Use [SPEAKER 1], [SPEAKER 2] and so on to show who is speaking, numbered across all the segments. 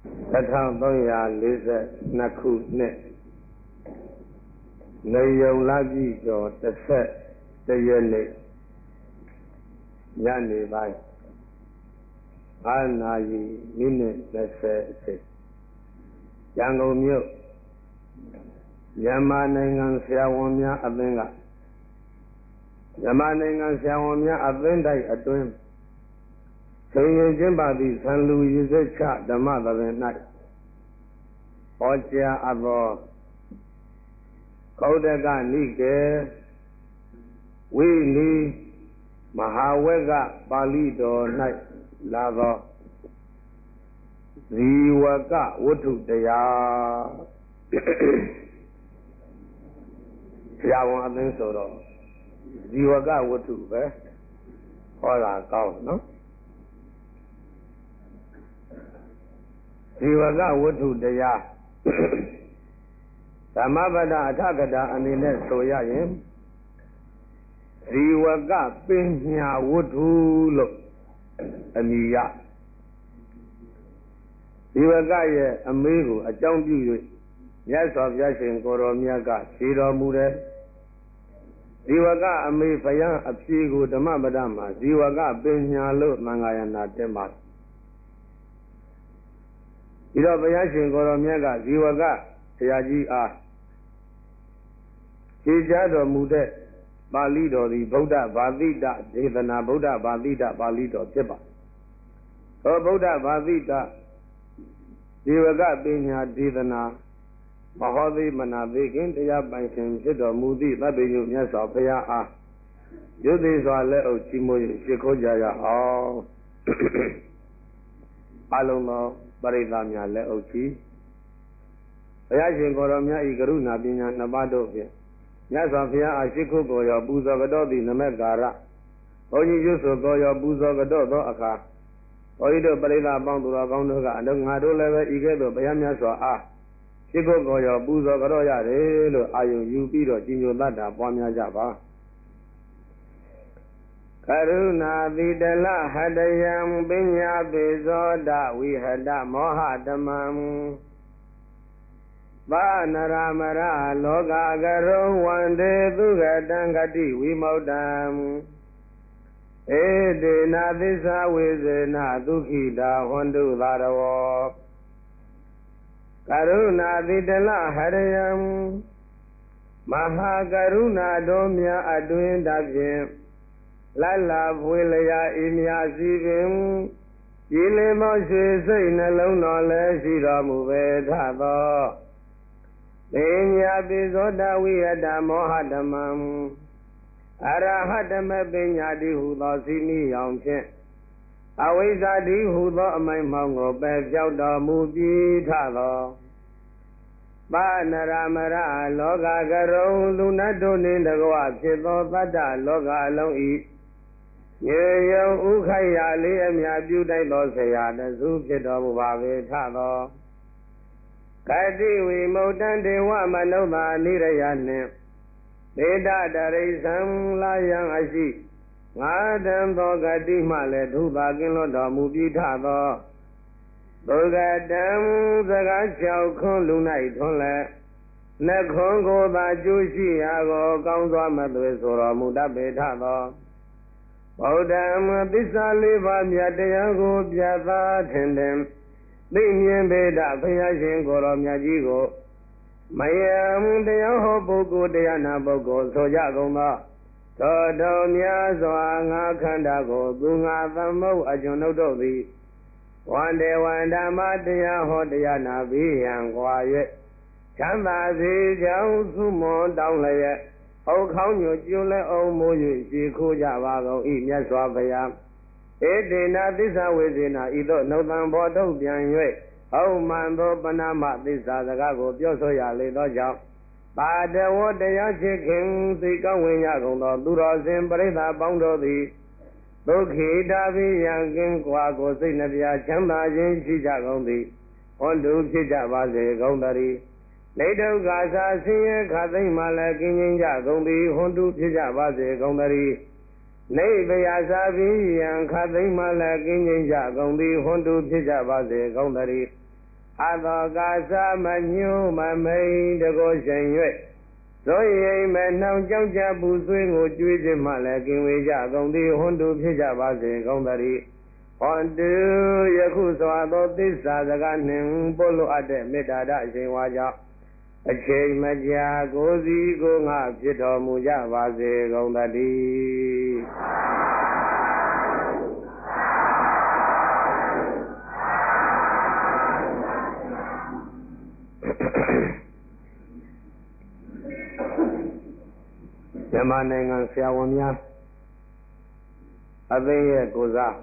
[SPEAKER 1] 1342ခုနှစ်နေယုံလပြည့်ကျော်11ရက်နေ့ညနေပိုင်း9 နာရီမိနစ်20အချိန်ရန်ကုန်မြို့မြန်မာနိုင်ငံဆရာဝန်များအသင်းကမြန်မာနိုင်ငံဆရာဝန်များအသင်းတိုက်အတွင်းဆင်ရင်ကျင်းပသည့်ဆံလူရည်စက်ချဓမ္မသဘင်၌ဟောကြားအပ်သောကောဋကနိကေဝိနိမဟာဝက်ကပါဠိတော်၌လာသောဇီဝကဝတ္ထုတရားဆရာဝန်အသင်းဆိုတော့ဇီဝကဝတ္ထုပဲဟောတာကောင်းနော်ဇီဝကဝတ္ထုတရားဓမ္မပဒအထကတာအနေနဲ့ဆိုရရင်ဇီဝကပညာဝတ္ထုလို့အမည်ရဇီဝကရဲ့အမေးကိုအကြောင်းပြု၍မြတ်စွာဘုရားရှင်ကိုယ်တော်မြတ်ကဖြေတော်မူတယ်ဇီဝကအမေးဘုရားအဖြေကိုဓမ္မပဒမှာဇီဝကပညာလို့သံဃာယနာတင်ပါဒီတော့ဘုရားရှင်ကိုယ်တော်မြတ်ကဇီဝကဆရာကြီးအားဖြေကြားတော်မူတဲ့ပါဠိတော်သည်ဗုဒ္ဓဘာသိတဒေသနာဗုဒ္ဓဘာသိတပါဠိတော်ဖြစ်ပါသောဗုဒ္ဓဘာသိတဇီဝကပညာဒေသနာမဟောသိမနာသိခင်တရားပိုင်ရှင်ဖြစ်တော်မူသည့်သဗ္ဗညုမြတ်စွာဘုရားအားယုတ်သိစွာလက်အုပ်ချီးမွမ်း၍ရှိခိုးကြရအောင်အလုံးသောပရိသတ်များလက်အုပ်ချီးဘုရားရှင်ကိုယ်တော်မြတ်ဤကရုဏာပညာနှစ်ပါးတို့ဖြင့်မြတ်စွာဘုရားအားရှိခိုးကိုရောပူဇော်ကြတော်သည့်နမေကာရဘုန်းကြီးရွတ်ဆိုကိုရောပူဇော်ကြတော်သောအခါဘုန်းကြီးတို့ပရိသတ်ပေါင်းသူတော်ကောင်းတို့ကအလုံးငါတို့လည်းပဲဤကဲ့သို့ဘုရားမြတ်စွာအားရှိခိုးကိုရောပူဇော်ကြတော်ရတယ်လို့အာယုံယူပြီးတော့ကြီးညိုတတ်တာပွားများကြပါကရုဏာတိတလဟတယံပညာပိဇောဒဝိဟတမောဟတမံဘာနရမရလောကကရုံဝန္တေသုခတံဂတိဝိမု क्त ံဧတေနသစ္စာဝေဇေနဒုက္ခိတာဟွန္တုသာရဝောကရုဏာတိတလဟရယံမဟာကရုဏာတော်မြတ်အတွင်တဖြင့်လလဖွေလျာဤမြစီပင်ကြည်လင်သောရွှေစိတ်နှလုံးတော်လည်းရှိတော်မူပေထသောပညာပိဇောတဝိဟတမောဟဓမ္မံအရဟတမပညာတိဟုသောစီမိယောင်ဖြင့်အဝိဇ္ဇာတိဟုသောအမိုင်မောင်ကိုပယ်ပြောက်တော်မူပြီးထသောပါဏရမရလောကကရုံလူနတ်တို့နှင့်တကွဖြစ်သောတတ္တလောကအလုံးဤရေယုံဥခိုက်ရလေးအမြပြုတိုက်သောဆရာတစုဖြစ်တော်မူပါပေထသောကတိဝိမု क्त ံဒေဝမနုဿာနိရယနှင့်ဒေတတရိသံလာယံအရှိငါတံသောဂတိမှလည်းဒုသာကင်းလွတ်တော်မူပြီးထသောဒုက္ကတံစကား၆ခွန်းလူ၌ထွန်းလည်းနှခွန်းကိုသာကျိုးရှိရာကိုကောင်းစွာမသွေဆိုတော်မူတတ်ပေထသောဗုဒ္ဓံသစ္စာလေးပါးမြတ်တရားကိုပြသထင်တယ်သိမြင်ပေတဘုရားရှင်ကိုယ်တော်မြတ်ကြီးကိုမယံတရားဟောပုဂ္ဂိုလ်တရားနာပုဂ္ဂိုလ်ဆိုကြကုန်သောသောတော်များစွာငါခန္ဓာကိုသူငါသမုတ်အကျွန်ုပ်တို့သည်ဝန္တေဝန္ဓမ္မတရားဟောတရားနာပြီးရန်ကွာ၍ချမ်းသာစေကြောင်းသုမွန်တောင်းလျက်အုတ်ခေါင်းညွတ်ကျွလဲအောင်မိုး၍ရှိခိုးကြပါကုန်၏မြတ်စွာဘုရားဧတေနသစ္စာဝေစေနာဤသို့နှုတ်တံဘောထုတ်ပြန်၍ဟုတ်မှန်သောပဏာမသစ္စာစကားကိုပြောဆိုရလေသောကြောင့်ပါတဝတရားချစ်ခင်သိကောင်းဝင်ရကုန်သောသူတော်စင်ပရိသတ်ပေါင်းတို့သည်ဒုက္ခိတာပိယံကင်းကွာကိုစိတ်နှပြချမ်းသာခြင်းရှိကြကုန်သည်ဟွန်တုဖြစ်ကြပါစေကုန်သတည်းနေဒုက္ခသာဆင်းရဲခသိမ့်မှလည်းကင်းခြင်းကြကုန်သည်ဟွန်တုဖြစ်ကြပါစေကုန်သတည်းနေဗယာသာပိယံခသိမ့်မှလည်းကင်းခြင်းကြကုန်သည်ဟွန်တုဖြစ်ကြပါစေကုန်သတည်းအသောကာသမညိုမမိန်တကောရှင်၍ဆိုရင်မဲ့နှောင်ကြောက်ကြပူဆွေးကိုကြွေးခြင်းမှလည်းကင်ဝေကြကုန်သည်ဟွန်တူဖြစ်ကြပါစေကောင်းသတည်းဟွန်တူယခုစွာသောသစ္စာစကားနှင့်ပို့လို့အပ်တဲ့မေတ္တာဓအရှင်ဝါကြောင့်အချိန်မကြာကိုယ်စီကိုငါဖြစ်တော်မူကြပါစေကုန်သတည်းမြန်မာနိုင်ငံဆရာဝန်များအသင်းရဲ့ကိုစား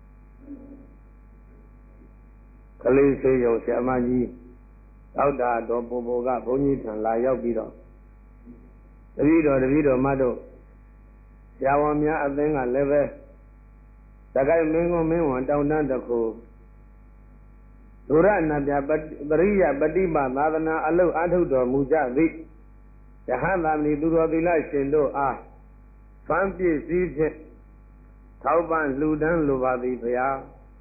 [SPEAKER 1] ကလေးဆေးရုံဆရာမကြီးဒေါက်တာတော်ပူပူကဘုန်းကြီးထံလာရောက်ပြီးတော့တပည့်တော်မတို့ဆရာဝန်များအသင်းကလည်းပဲတခိုင်မင်းကုန်းမင်းဝန်တောင်းတတစ်ခုဒုရဏပြပရိယပฏิပသာသနာအလုအထုတော်မူကြသည်ယဟန်သာမဏေသူတော်သီလရှင်တို့အားဖန်ပြည့်စည်းဖြင့်ထောက်ပံ့လှူဒန်းလိုပါသည်ဘုရား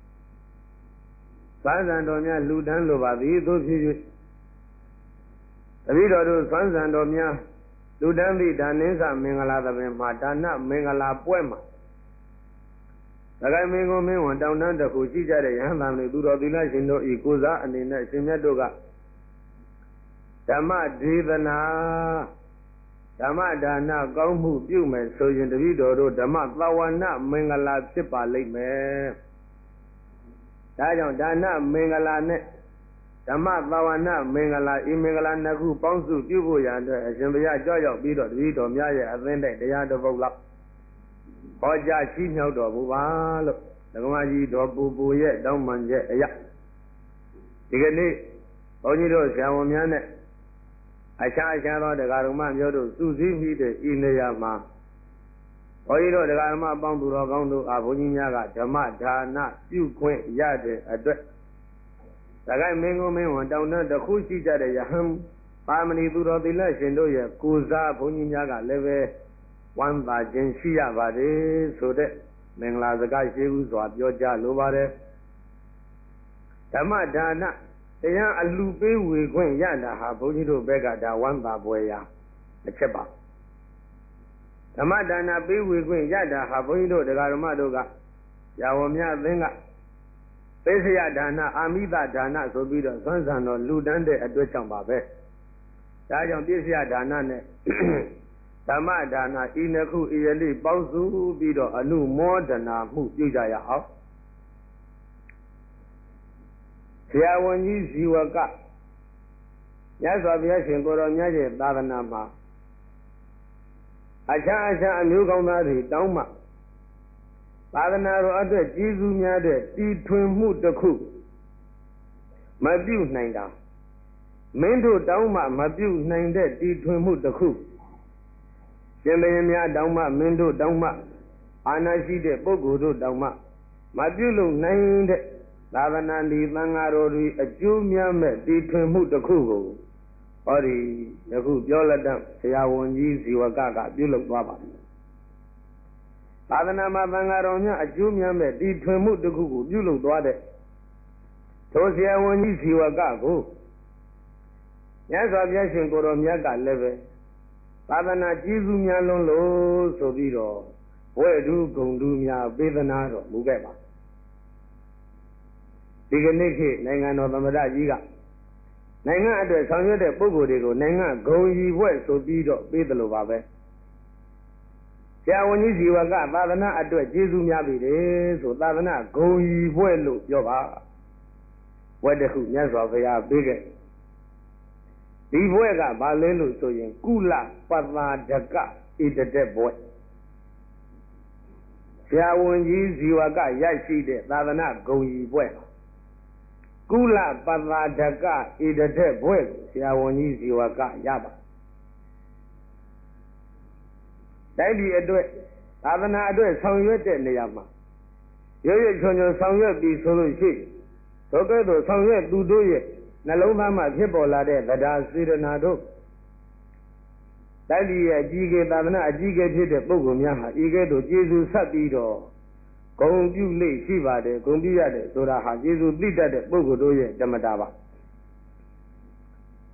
[SPEAKER 1] သံဃာတော်များလှူဒန်းလိုပါသည်သို့ဖြစ်၍တပည့်တော်တို့သံဃာတော်များလှူဒန်းသည့်ဒါနင်းစမင်္ဂလာသဘင်မှာဒါနမင်္ဂလာပွဲမှာသခိုင်မင်းကုန်းမင်းဝန်တောင်းတတစ်ခုရှိကြတဲ့ယဟန်သာမဏေသူတော်သီလရှင်တို့ဤကိုစားအနေနဲ့ရှင်မြတ်တို့ကဓမ္မဒေသနာဓမ္မဒါနကောင်းမှုပြုမယ်ဆိုရင်တပည့်တော်တို့ဓမ္မသဝနာမင်္ဂလာဖြစ်ပါလိမ့်မယ်။ဒါကြောင့်ဒါနမင်္ဂလာနဲ့ဓမ္မသဝနာမင်္ဂလာဤမင်္ဂလာနှစ်ခုပေါင်းစုပြုဖို့ရတဲ့အရှင်ဘုရားကြွရောက်ပြီးတော့တပည့်တော်များရဲ့အသင်းတိုက်တရားတစ်ပုဒ်လောက်ဟောကြားချီးမြှောက်တော်မူပါလို့ဓမ္မကြီးတော်ပူပူရဲ့တောင်းပန်ချက်အရာဒီကနေ့ဘုန်းကြီးတို့ဆရာဝန်များနဲ့အခြားသောတရားဓမ္မမျိုးတို့စုစည်းပြီးတဲ့ဤနေရာမှာဘုန်းကြီးတို့တရားဓမ္မအပေါင်းသူတော်ကောင်းတို့အားဘုန်းကြီးများကဓမ္မဒါနပြုခွင့်ရတဲ့အတွက်သခိုင်မင်းကုန်းမင်းဝန်တောင်းတတစ်ခုရှိကြတဲ့ယဟန်ပါမဏိသူတော်သီလရှင်တို့ရဲ့ကိုစားဘုန်းကြီးများကလည်းပဲဝမ်းသာခြင်းရှိရပါတယ်ဆိုတဲ့မင်္ဂလာစကားရှိဥစွာပြောကြားလိုပါတယ်ဓမ္မဒါနတရားအလှပေးဝေခွင့်ရတာဟာဘုန်းကြီးတို့ဘက်ကဒါဝမ်းသာပွဲရာအချက်ပါဓမ္မဒါနပေးဝေခွင့်ရတာဟာဘုန်းကြီးတို့တရားဓမ္မတို့ကရာဝများအသင်းကသေစရဒါနအာမိတဒါနဆိုပြီးတော့သွန်ဆန်တော်လူတန်းတဲ့အတွက်ကြောင့်ပါပဲဒါကြောင့်ပြည့်စရဒါနနဲ့ဓမ္မဒါနဤနှစ်ခုဤရလိပေါင်းစုပြီးတော့အနုမောဒနာမှုပြုကြရအောင်ဆရာဝန်ကြီးဇီဝကမြတ်စွာဘုရားရှင်ကိုယ်တော်မြတ်ရဲ့သာသနာမှာအခြားအမျိုးကောင်းသားတွေတောင်းမှသာသနာတော်အတွက်ကျေးဇူးများတဲ့တည်ထွင်မှုတစ်ခုမပြုနိုင်တာမင်းတို့တောင်းမှမပြုနိုင်တဲ့တည်ထွင်မှုတစ်ခုရှင်ဘုရင်များတောင်းမှမင်းတို့တောင်းမှအာဏာရှိတဲ့ပုဂ္ဂိုလ်တို့တောင်းမှမပြုလုပ်နိုင်တဲ့သာသနာ့ဒီသံဃာတော်တွေအကျိုးများမဲ့တည်ထွင်မှုတစ်ခုကိုဟောဒီယခုပြောလက်တံဆရာဝန်ကြီးဇီဝကပြုလုပ်သွားပါပြီသာသနာမှာသံဃာတော်များအကျိုးများမဲ့တည်ထွင်မှုတစ်ခုကိုပြုလုပ်သွားတဲ့ထိုဆရာဝန်ကြီးဇီဝကကိုမြတ်စွာဘုရားရှင်ကိုယ်တော်မြတ်ကလည်းပဲသာသနာကျေးဇူးများလုံးလို့ဆိုပြီးတော့ဝဲဓုဂုံဓုများပေးသနာတော်မူခဲ့ပါဒီကနေ့ခေတ်နိုင်ငံတော်သမ္မတကြီးကနိုင်ငံအတွက်ဆောင်ရွက်တဲ့ပုဂ္ဂိုလ်တွေကိုနိုင်ငံဂုဏ်ရည်ဘွဲ့ဆိုပြီးတော့ပေးတယ်လို့ပါပဲဆရာဝန်ကြီးဇီဝကသာသနာအတွက်ကျေးဇူးများပြီလေဆိုသာသနာဂုဏ်ရည်ဘွဲ့လို့ပြောပါဘွဲ့တစ်ခုမြတ်စွာဘုရားပေးခဲ့ဒီဘွဲ့ကဘာလဲလို့ဆိုရင်ကုလပသာဒကဣတတက်ဘွဲ့ဆရာဝန်ကြီးဇီဝကရရှိတဲ့သာသနာဂုဏ်ရည်ဘွဲ့ကုလပသာဒကဣတတက်ဘွဲ့ဆရာဝန်ကြီးဇီဝကရပါတိုက်ဒီအတွက်သာသနာအတွက်ဆောင်ရွက်တဲ့နေရာမှာရွရွချွန်ချွန်ဆောင်ရွက်ပြီးဆိုလို့ရှိသောကဲ့သို့ဆောင်ရွက်သူတို့ရဲ့နှလုံးသားမှာဖြစ်ပေါ်လာတဲ့တရားစေတနာတို့တိုက်ဒီရဲ့အကြီးအကဲသာသနာအကြီးအကဲဖြစ်တဲ့ပုဂ္ဂိုလ်များဟာဤကဲ့သို့ကျေးဇူးဆက်ပြီးတော့ဂုဏ်ပြုလေ့ရှိပါတယ်ဂုဏ်ပြုရတယ်ဆိုတာဟာကျေးဇူးသိတတ်တဲ့ပုဂ္ဂိုလ်တို့ရဲ့ဓမ္မတာပါ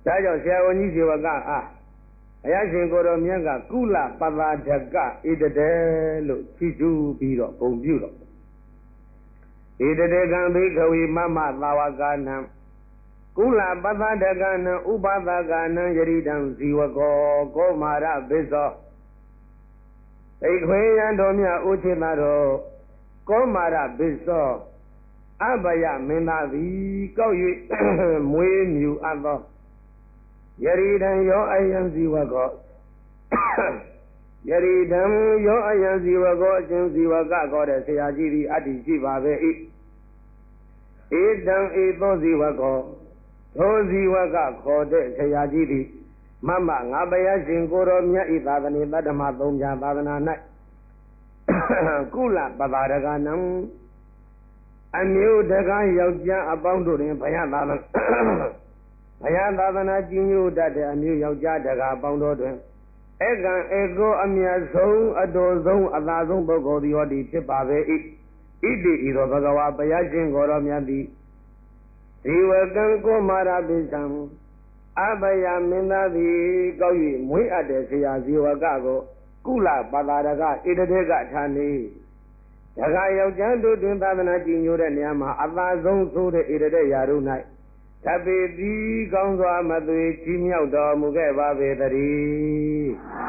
[SPEAKER 1] ဒါကြောင့်ဆရာဝန်ကြီးဇေဝကအားဘုရားရှင်ကိုယ်တော်မြတ်ကကုလပသာဒကဣတတေလို့ချီးကျူးပြီးတော့ဂုဏ်ပြုတော့ဣတတေကံဘိခဝေမမသာဝကနံကုလပသာဒကနံဥပသကနံယရိတံဇီဝကောကောမာရဘိသောဣခွေယံတော်မြတ်ဥချိတတော်ကောမာရဘိသောအဘယမင်းသားသည်ကောက်၍မွေးမြူအပ်သောယရိတံယောအယံဇီဝကောယရိတံယောအယံဇီဝကောအရှင်ဇီဝကကောတဲ့ဆရာကြီးသည်အတ္တိရှိပါပဲ၏ဧတံဧသောဇီဝကောသောဇီဝကခေါ်တဲ့ဆရာကြီးသည်မမငါဘုရားရှင်ကိုယ်တော်မြတ်ဤသာသနေတတ္တမသုံးပြသာသနာ၌ကုလပပါဒကနံအမျိုးတကားယောက်ျားအပေါင်းတို့တွင်ဘုရားသာသနာဘုရားသာသနာကြီးညိုတတ်တဲ့အမျိုးယောက်ျားတကားအပေါင်းတို့တွင်ဧကံဧကောအမြတ်ဆုံးအတော်ဆုံးအသာဆုံးပုဂ္ဂိုလ်သည်ဟောဒီဖြစ်ပါပဲ၏ဣတိဤသောဘဂဝါဘုရားရှင်ကိုယ်တော်မြတ်သည်ဇီဝကံကိုမာရပိသံအဘယမင်းသားသည်ကောက်၍မွေးအပ်တဲ့ဆရာဇီဝကကိုကုလပတာရကဣတတေကဌာနေတခါယောက်ျားတို့တွင်သာသနာကြည်ညိုတဲ့နေရာမှာအသာဆုံးဆိုတဲ့ဣတတေရာတို့၌တပိတိကောင်းစွာမသွေချီးမြှောက်တော်မူခဲ့ပါပေတည်း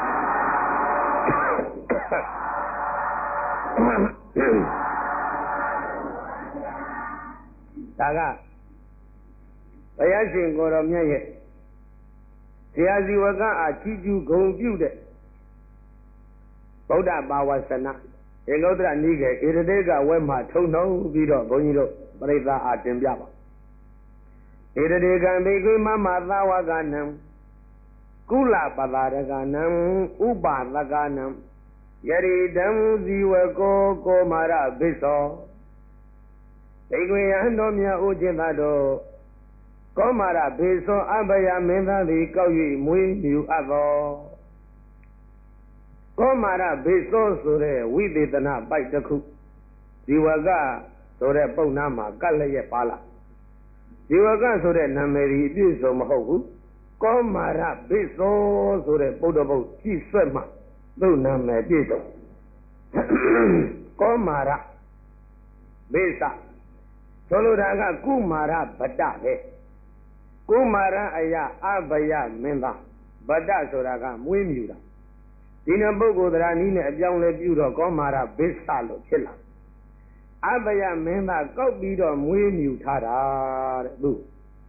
[SPEAKER 1] ဒါကဘုရားရှင်ကိုယ်တော်မြတ်ရဲ့ဆရာဇီဝကအားချီးကျူးဂုဏ်ပြုတဲ့ဗုဒ္ဓဘာဝဆနာဧကုတ္တရနိကေဣရတေကဝဲမှာထုံထုံပြီးတော့ဘုန်းကြီးတို့ပရိသတ်အားတင်ပြပါဣရတေကံဘိက္ခွေမမသာဝကနံကုလပတာရကနံဥပသကနံယရိတံဇီဝကောကောမာရဘိသောဘိက္ခွေယံတော်မြတ်ဥจิตတော်ကောမာရဘေသောအဘယမင်းသားသည်ကောက်၍မွေးမြူအပ်သောကောမာရဘေသောဆိုတဲ့ဝိသေသနာပိုက်တစ်ခုဇီဝကဆိုတဲ့ပုံနာမှာကတ်လျက်ပါလာဇီဝကဆိုတဲ့နာမည်ကြီးအပြည့်စုံမဟုတ်ဘူးကောမာရဘေသောဆိုတဲ့ပုဒ္ဓဘုတ်ကြည့်ဆွဲမှသူ့နာမည်ပြည့်စုံကောမာရဘေသဆိုလိုတာကကုမာရဗတ္တပဲကုမာရအယအဘယမင်းသားဗတ္တဆိုတာကမွေးမြူတာဒီနပုဂ္ဂိုလ်တရားနည်းနဲ့အပြောင်းလဲပြုတော့ကောမာရဘိသလို့ဖြစ်လာအဘယမင်းသားကောက်ပြီးတော့မွေးမြူထားတာတဲ့သူ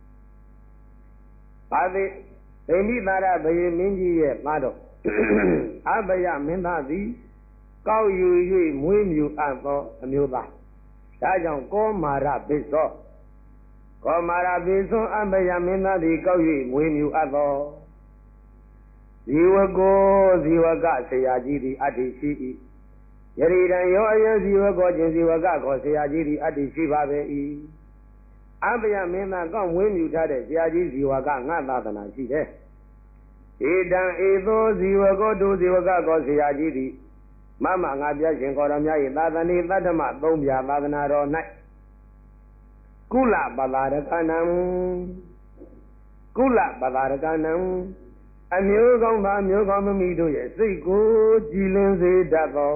[SPEAKER 1] ဘာသေးဗိမိသာရဘယေမင်းကြီးရဲ့သားတော်အဘယမင်းသားသည်ကောက်ယူ၍မွေးမြူအပ်သောအမျိုးသားဒါကြောင့်ကောမာရဘိသောကောမာရဘိသောအဘယမင်းသားသည်ကောက်၍မွေးမြူအပ်သောဇီဝကောဇီဝကဆရာကြီးသည်အတ္တိရှိ၏ယရိတံယောအယံဇီဝကောခြင်းဇီဝကခေါ်ဆရာကြီးသည်အတ္တိရှိပါပေ၏အဘယမင်းသားကောက်မွေးမြူထားတဲ့ဆရာကြီးဇီဝကငါသာသနာရှိတယ်ဧတံဧသောဇီဝကောတို့ဇီဝကခေါ်ဆရာကြီးသည်မမငါပြရှင်ခေါ်တော်များ၏သာသနေတတ္တမသုံးပြသာသနာတော်၌ကုလပတာရကနံကုလပတာရကနံအမျိုးကောင်းသာမျိုးကောင်းသမီးတို့ရဲ့စိတ်ကိုကြည်လင်စေတတ်သော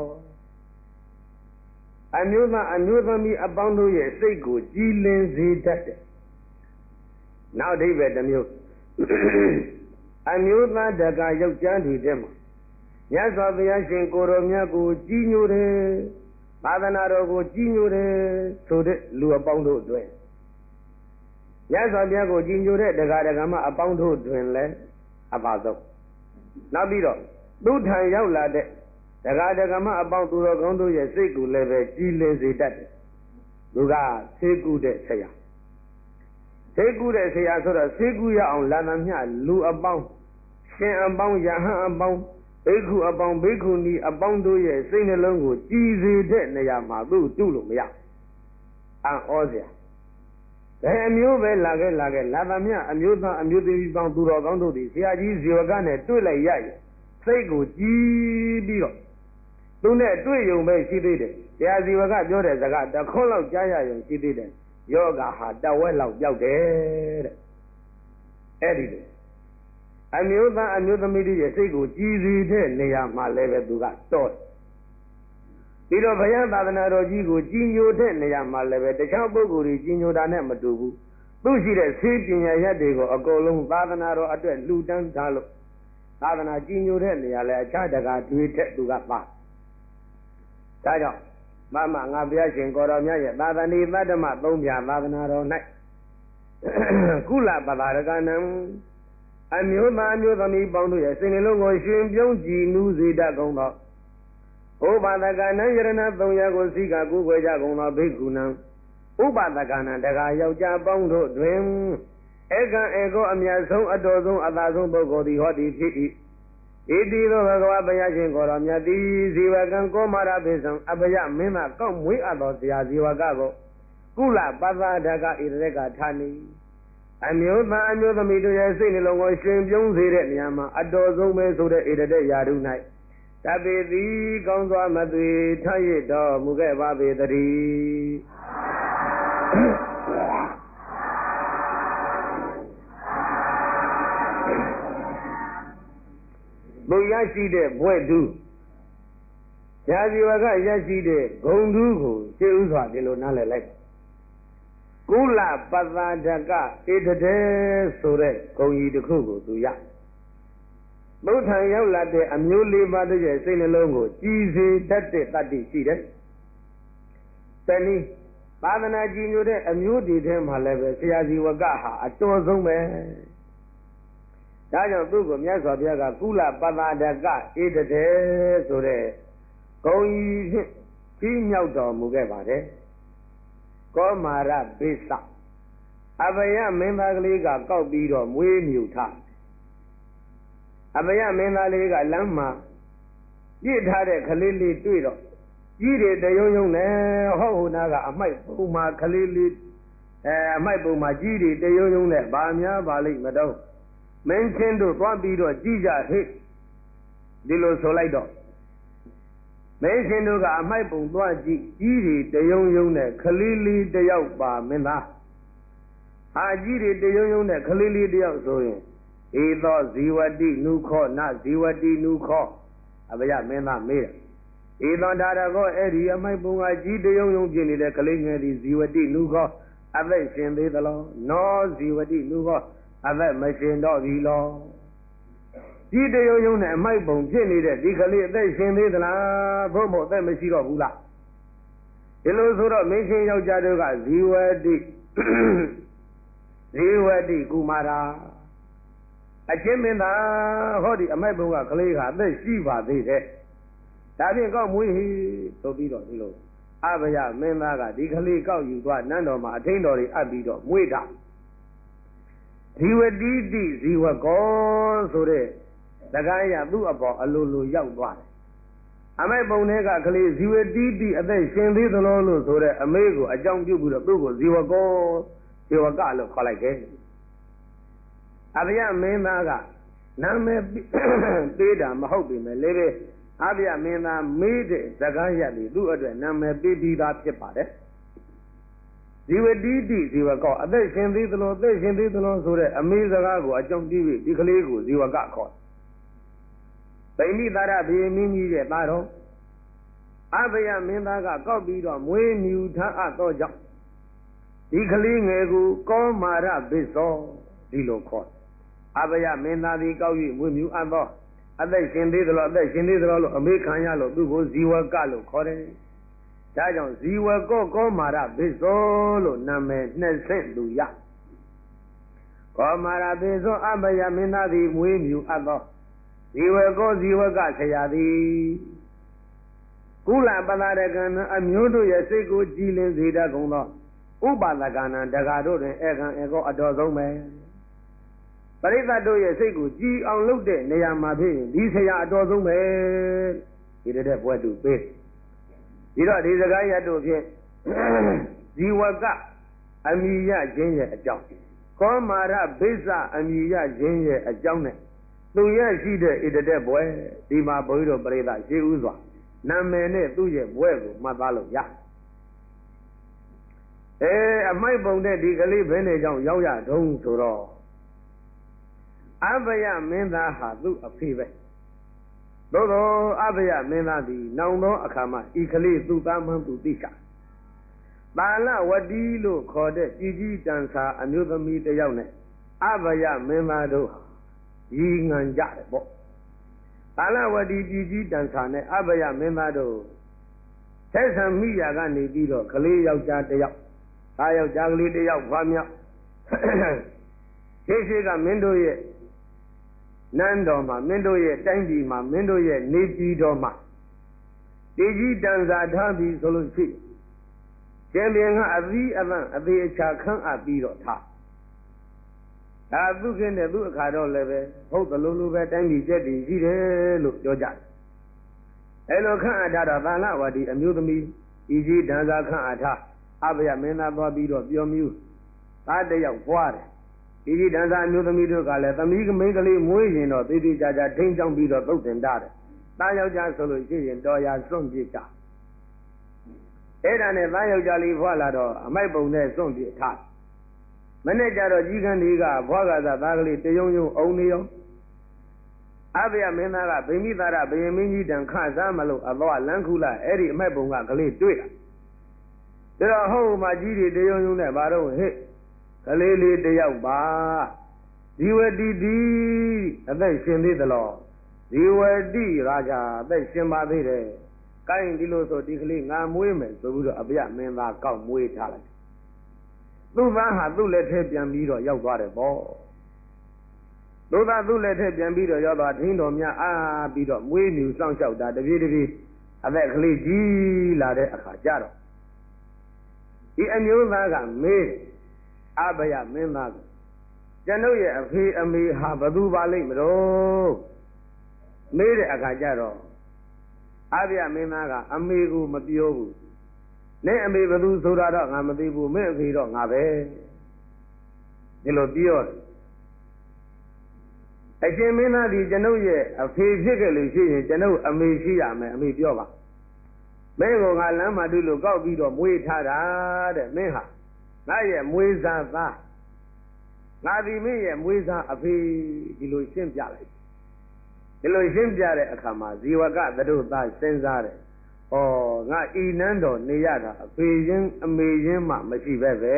[SPEAKER 1] အမျိုးသားအမျိုးသမီးအပေါင်းတို့ရဲ့စိတ်ကိုကြည်လင်စေတတ်တယ်နောက်အဓိပ္ပာယ်တစ်မျိုးအမျိုးသားတကာယောက်ျားတွေတဲ့မှာမြတ်စွာဘုရားရှင်ကိုယ်တော်မြတ်ကိုကြီးညိုတယ်သာသနာတော်ကိုကြီးညိုတယ်ဆိုတဲ့လူအပေါင်းတို့အတွက်မြတ်စွာဘုရားကိုကြီးညိုတဲ့တရားဓမ္မအပေါင်းတို့တွင်လည်းအပါဆုံးနောက်ပြီးတော့သူထံရောက်လာတဲ့တရားဓမ္မအပေါင်းသူတော်ကောင်းတို့ရဲ့စိတ်ကိုလည်းပဲကြည်လင်စေတတ်တယ်သူကဆေးကုတဲ့ဆရာဆေးကုတဲ့ဆရာဆိုတော့ဆေးကုရအောင်လာသမျှလူအပေါင်းရှင်အပေါင်းယဟန်အပေါင်းဘိက္ခုအပေါင်းဘိက္ခုနီအပေါင်းတို့ရဲ့စိတ်နှလုံးကိုကြည်စေတဲ့နေရာမှာသူ့တုလို့မရအံ့ဩစရာဘယ်အမျိုးပဲလာခဲ့လာသမျှအမျိုးသားအမျိုးသမီးပေါင်းသူတော်ကောင်းတို့သည်ဆရာကြီးဇေဝကနဲ့တွေ့လိုက်ရရင်စိတ်ကိုကြည်ပြီးတော့သူနဲ့တွေ့ရုံပဲရှိသေးတယ်ဆရာဇေဝကပြောတဲ့စကားတခွန်းလောက်ကြားရရုံရှိသေးတယ်ယောဂဟာတဝက်လောက်ပြောက်တယ်တဲ့အဲ့ဒီလိုအမျိုးသားအမျိုးသမီးတွေရဲ့စိတ်ကိုကြည်စီတဲ့နေရာမှာလည်းပဲသူကတော့ပြီးတော့ဘုရားသာသနာတော်ကြီးကိုကြီးညိုတဲ့နေရာမှာလည်းပဲတခြားပုဂ္ဂိုလ်တွေကြီးညိုတာနဲ့မတူဘူးသူရှိတဲ့ဆေးပညာရက်တွေကိုအကုန်လုံးသာသနာတော်အတွက်လှူဒန်းထားလို့သာသနာကြီးညိုတဲ့နေရာလဲအခြားတကာတွေထက်သူကပါဒါကြောင့်မမငါဘုရားရှင်ကိုတော်မြတ်ရဲ့သာသနိသတ္တမသုံးပြသာသနာတော်၌ကုလပတာရကနံအမျိုးသားအမျိုးသမီးပေါင်းတို့ရဲ့စိတ်နှလုံးကိုရှင်ပြုံးကြည်နူးစေတတ်ကုန်သောဥပဒကနံယရဏ300ကိုစိကကူးွယ်ကြကုန်သောဘိက္ခုနံဥပဒကနံတကာယောက်ျားပေါင်းတို့တွင်ဧကံဧကောအမြတ်ဆုံးအတော်ဆုံးအသာဆုံးပုဂ္ဂိုလ်သည်ဟောသည်ဖြစ်၏ဣတိသောဘဂဝါဘုရားရှင်ကိုတော်မြတ်သည်ဇီဝကံကောမာရပိသံအဘယမင်းသားကောက်မွေးအပ်သောဆရာဇီဝကကိုကုလပသဒကဣရကဌာနိအမျိုးသားအမျိုးသမီးတို့ရဲ့စိတ်နှလုံးကိုရှင်ပြုံးစေတဲ့နေရာမှာအတော်ဆုံးပဲဆိုတဲ့ဣရတဲ့ယာရု၌တပိတိကောင်းစွာမသွေထရစ်တော်မူခဲ့ပါပေတည်းသူရရှိတဲ့ဘွဲ့တူဇာတိဝကရရှိတဲ့ဂုံတူးကိုရှေးဥစွာဒီလိုနားလည်လိုက်ကုလပသဒကဧတတေဆိုတဲ့ဂုံကြီးတစ်ခုကိုသူရဘုထံရောက်လာတဲ့အမျိုးလေးပါးတို့ရဲ့စိတ်နှလုံးကိုကြည်စေတတ်တဲ့တတ္တိရှိတယ်။တနည်းသာသနာကြည်ညိုတဲ့အမျိုးဒီထဲမှာလည်းပဲဆရာဇီဝကဟာအတော်ဆုံးပဲ။ဒါကြောင့်သူ့ကိုမြတ်စွာဘုရားကကုလပသဒကဧတတေဆိုတဲ့ဂုံကြီးဖြင့်ကြီးမြောက်တော်မူခဲ့ပါတယ်။ကောမာရပိသအဘယမင်းသားကလေးကကောက်ပြီးတော့မွေးမြူထားအဘယမင်းသားလေးကလမ်းမှာပြစ်ထားတဲ့ကလေးလေးတွေ့တော့ကြီးတွေတယုံယုံနဲ့ဟောဟိုနာကအမိုက်ပုံမှာကလေးလေးအမိုက်ပုံမှာကြီးတွေတယုံယုံနဲ့ဗာများပါလိမ့်မတော့မင်းချင်းတို့သွားပြီးတော့ကြီးကြဟဲ့ဒီလိုဆိုလိုက်တော့မင်းချင်းတို့ကအမိုက်ပုံသွားကြည့်ကြီးတွေတယုံယုံနဲ့ကလေးလေးတယောက်ပါမင်းသားဟာကြီးတွေတယုံယုံနဲ့ကလေးလေးတယောက်ဆိုရင်ဧသောဇီဝတိနုခောနဇီဝတိနုခောအဘယမင်းသားမေးတယ်ဧသောဒါရကောအဲ့ဒီအမိုက်ပုံကကြီးတယုံယုံဖြစ်နေတဲ့ကလေးငယ်ဒီဇီဝတိနုခောအသက်ရှင်သေးသလားနောဇီဝတိနုခောအသက်မရှင်တော့ပြီလောကြီးတယုံယုံနဲ့အမိုက်ပုံဖြစ်နေတဲ့ဒီကလေးအသက်ရှင်သေးသလားဘုမို့အသက်မရှိတော့ဘူးလားဒီလိုဆိုတော့မင်းရှင်ယောက်ျားတို့ကဇီဝတိကုမာရာအချင်းမင်းသားဟောဒီအမိုက်ဘုံကကလေးကအသက်ရှိပါသေးတယ်ဒါဖြင့်ကောက်မွေးဟိဆိုပြီးတော့ဒီလိုအဘယမင်းသားကဒီကလေးကောက်ယူသွားနန်းတော်မှာအထင်းတော်တွေအပ်ပြီးတော့မွေးတာဇီဝတိတိဇီဝကောဆိုတဲ့တကားရသူ့အပေါ်အလိုလိုရောက်သွားတယ်အမိုက်ဘုံတွေကကလေးဇီဝတိတိအသက်ရှင်သေးသလိုလို့ဆိုတဲ့အမေကိုအကြောင်းပြုပြီးတော့သူ့ကိုဇီဝကောဇီဝကလို့ခေါ်လိုက်တယ်အဘယမင်းသားကနာမည်ပေးတာမဟုတ်ပြီမဲ့လေပဲအဘယမင်းသားမေးတဲ့စကားရက်ပြီးသူ့အတွက်နာမည်ပေးပြီးသားဖြစ်ပါတယ်ဇီဝတိတိဇီဝကောအသက်ရှင်သေးသလိုဆိုတဲ့အမေစကားကိုအကြောင်းပြုပြီးဒီကလေးကိုဇီဝကခေါ်ဗိမိသာရဘေမင်းကြီးရဲ့သားတော်အဘယမင်းသားကကောက်ပြီးတော့မွေးမြူထားအပ်သောကြောင့်ဒီကလေးငယ်ကိုကောမာရပိသောဒီလိုခေါ်အဘယမင်းသားသည်ကောက်၍မွေးမြူအပ်သောအသက်ရှင်သေးသလိုလို့အမေခံရလို့သူ့ကိုဇီဝကလို့ခေါ်တယ်။ဒါကြောင့်ဇီဝကောမာရပိသောလို့နာမည်နှစ်ဆင့်သူရ။ကောမာရပိသောအဘယမင်းသားသည်မွေးမြူအပ်သောဇီဝကဆရာသည်ကုလပလာရကံအမျိုးတို့ရဲ့စိတ်ကိုကြည်လင်စေတတ်ကုန်သောဥပါဒကနာတကာတို့တွင်ဧကံဧကောအတော်ဆုံးပဲပရိသတ်တို့ရဲ့စိတ်ကိုကြည်အောင်လုပ်တဲ့နေရာမှာဖြစ်ရင်ဒီဆရာအတော်ဆုံးပဲဒီတဲ့ဘွဲ့တူပေးဒီတော့ဒီစကားရတို့ဖြင့်ဇီဝကအမိယခြင်းရဲ့အကြောင်းကောမာရဘိစ္ဆအမိယခြင်းရဲ့အကြောင်းနဲ့သူရရှိတဲ့ဣတတဲ့ဘွဲဒီမှာဘုန်းကြီးတို့ပရိသတ်ရှင်းဥစွာနာမည်နဲ့သူ့ရဲ့ဘွဲကိုမှတ်သားလို့ရအမိုက်ပုံတဲ့ဒီကလေးဘယ်နဲ့ကြောင့်ရောက်ရတုံးဆိုတော့အဘယမင်းသားဟာသူ့အဖေပဲသို့သောအဘယမင်းသားသည်နောင်သောအခါမှာဤကလေးသူ့သားမှန်းသူသိချာပါဠဝတီလို့ခေါ်တဲ့ကြည်ကြီးတန်ဆာအမျိုးသမီးတစ်ယောက်နဲ့အဘယမင်းသားတို့ရီငံကြတယ်ပေါ့ပါဠဝတီကြည်ကြီးတန်ဆာနဲ့အဘယမင်းသားတို့ဆက်ဆံမိရာကနေပြီးတော့ကလေးယောက်ျားတစ်ယောက်သားယောက်ျားကလေးတစ်ယောက်ဖွားမြောက်ရှိကမင်းတို့ရဲ့နန်းတော်မှာမင်းတို့ရဲ့တိုင်းပြည်မှာမင်းတို့ရဲ့နေပြည်တော်မှာကြည်ကြီးတန်ဆာထားပြီးဆိုလို့ရှိရင်ကျင်ပြင်ကအသီးအသန့်အသေးအချာခန့်အပ်ပြီးတော့ထားဒါသူခင်းတဲ့သူအခါတော့လည်းပဲဟုတ်တယ်လို့ပဲတိုင်းပြည်ကျက်တည်ရှိတယ်လို့ပြောကြတယ်အဲလိုခန့်အပ်ထားတော့သာလဝတီအမျိုးသမီးကြည်ကြီးတန်ဆာခန့်အပ်ထားအဘယမင်းသားသွားပြီးတော့ပြောမြူးသားတစ်ယောက်ပွားတယ်ဒီကြီးတန်ဆာအမျိုးသမီးတို့ကလည်းသမီးမိန်းကလေးမွေးရင်တော့သေသေးချာချာထိန်းချောင်းပြီးတော့သုတ်တင်တာတယ်။သားယောက်ျားဆိုလို့ရှိရင်တော်ရာစွန့်ပြစ်ကြ။အဲ့ဒါနဲ့သားယောက်ျားလေးဖွာလာတော့အမိုက်ပုံနဲ့စွန့်ပြစ်ထား။မနေ့ကျတော့ကြီးခန်းဒီကဘွားကစားသားကလေးတယုံယုံအုံနေရောအဘယမင်းသားကဗိမိသာရဘယင်မင်းကြီးတန်ခစားမလို့အသွားလန်းခုလာအဲ့ဒီအမိုက်ပုံကကလေးတွေ့တာ။ဒါတော့ဟုတ်မှကြီးတွေတယုံယုံနဲ့ဘာတော့ဟဲ့ကလေးလေးတယောက်ပါဇီဝတိတိအသက်ရှင်သေးသလားဇီဝတိရာဇာအသက်ရှင်ပါသေးတယ်။ကိုင်းဒီလိုဆိုဒီကလေးငါမွေးမယ်ဆိုပြီးတော့အဘယမင်းသားကောက်မွေးထားလိုက်။သူ့သားဟာသူ့လက်ထဲပြန်ပြီးတော့ရောက်သွားတယ်ပေါ့။သူ့သားသူ့လက်ထဲပြန်ပြီးတော့ရောက်သွားထင်းတော်များအားပြီးတော့မွေးမြူစောင့်ရှောက်တာတပြေးတပြေးအသက်ကလေးကြီးလာတဲ့အခါကျတော့ဒီအမျိုးသားကမေးအဘယမင်းသားကကျွန်ုပ်ရဲ့အဖေအမေဟာဘသူပါလိမ့်မလို့မေးတဲ့အခါကျတော့အဘယမင်းသားကအမေကိုမပြောဘူးနဲ့အမေဘသူဆိုတာတော့ငါမသိဘူးမင်းအဖေတော့ငါပဲဒီလိုပြောတယ်အရှင်မင်းသားဒီကျွန်ုပ်ရဲ့အဖေဖြစ်ခဲ့လို့ရှိရင်ကျွန်ုပ်အမေရှိရမယ်အမေပြောပါမင်းကငါလမ်းမှာတွေ့လို့ကောက်ပြီးတော့မွေးထားတာတဲ့မင်းဟာငါရဲ့မွေးစားသားငါဒီမင်းရဲ့မွေးစားအဖေဒီလိုရှင်းပြလိုက်ဒီလိုရှင်းပြတဲ့အခါမှာဇီဝကသတို့သားစဉ်းစားတယ်ဩငါဤနန်းတော်နေရတာအဖေချင်းအမေချင်းမှမရှိပဲပဲ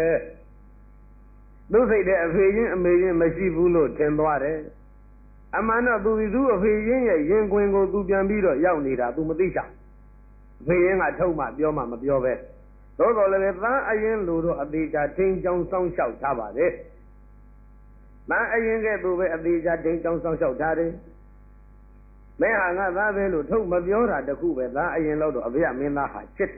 [SPEAKER 1] သူစိတ်တဲ့အဖေချင်းအမေချင်းမရှိဘူးလို့ထင်သွားတယ်အမှန်တော့သူအဖေချင်းရဲ့ရင်ခွင်ကိုသူပြန်ပြီးတော့ရောက်နေတာသူမသိချာအဖေချင်းကထုတ်မှပြောမှမပြောပဲသို့တော်လည်းသားအရင်လူတို့အသေးချာထိန်ချောင်းစောင်းလျှောက်ထားပါတယ်သားအရင်ကဲ့သို့ပဲအသေးချာထိန်ချောင်းစောင်းလျှောက်ထားတယ်မင်းဟာငါသားပဲလို့ထုတ်မပြောတာတခုပဲသားအရင်လို့တော့အဘယမင်းသားဟာချစ်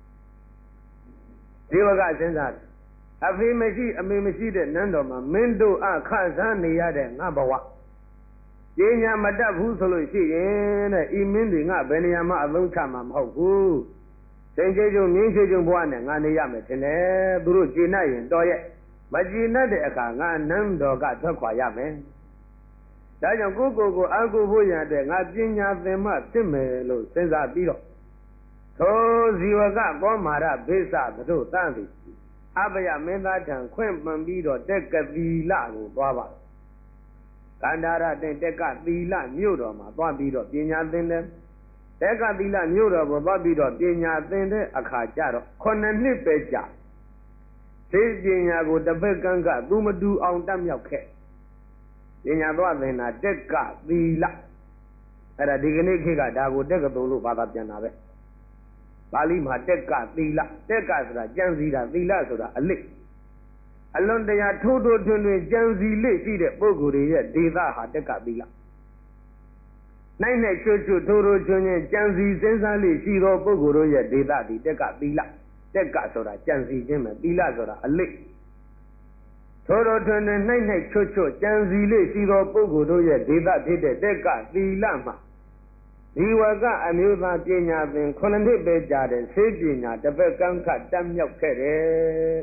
[SPEAKER 1] ဒီဝကစဉ်းစားတယ်အဖေမရှိအမေမရှိတဲ့နန်းတော်မှာမင်းတို့အခစားနေရတဲ့ငါဘဝပညာမတတ်ဘူးဆိုလို့ရှိရင်တဲ့ဤမင်းတွေငါဘယ်နေရာမှအသုံးချမှာမဟုတ်ဘူးစိန်ချေကျုံမြင်းချေကျုံဘဝနဲ့ငါနေရမယ်ထင်တယ်သူတို့ကျေနပ်ရင်တော်ရဲ့မကျေနပ်တဲ့အခါငါနန်းတော်ကထွက်ခွာရမယ်ဒါကြောင့်ကိုကိုအာကိုဖို့ရတဲ့ငါပညာသင်မှဖြစ်မယ်လို့စဉ်းစားပြီးတော့သောဇီဝကကောမာရဘေသဘတို့တန်းသည်အဘယမင်းသားထံခွင့်ပန်ပြီးတော့တက်ကသီလကိုသွားပါကန္တာရတဲ့တက်ကသီလမြို့တော်မှာသွားပြီးတော့ပညာသင်တယ်တက်ကသီလမြို့တော်ကိုသွားပြီးတော့ပညာသင်တဲ့အခါကျတော့9နှစ်ပဲကြာသိပညာကိုတစ်ပတ်ကန်းကသူမတူအောင်တတ်မြောက်ခဲ့ပညာသွားသင်တာတက်ကသီလအဲ့ဒါဒီကနေ့ခေတ်ကဒါကိုတက်ကသုံးလို့ဘာသာပြန်တာပဲပါဠိမှာတက်ကသီလတက်ကဆိုတာကြံစည်တာသီလဆိုတာအလိအလွန်တရာထိုးထွင်းကြံစည်လိရှိတဲ့ပုဂ္ဂိုလ်တွေရဲ့ဒေသဟာတက်ကသီလနိုင်နဲ့ချွတ်ထိုးချွန်းချင်းကြံစည်စဉ်းစားလိရှိသောပုဂ္ဂိုလ်တို့ရဲ့ဒေသဒီတက်ကသီလတက်ကဆိုတာကြံစည်ခြင်းပဲသီလဆိုတာအလိထိုးထွင်းနိုင်နဲ့ချွတ်ကြံစည်လိရှိသောပုဂ္ဂိုလ်တို့ရဲ့ဒေသဖြစ်တဲ့တက်ကသီလမှာဒီဝကအမျိုးသားပညာသင်9နှစ်ပဲကြာတယ်ဆေးပညာတစ်ပတ်ကန်းခတ်တက်မြောက်ခဲ့တယ်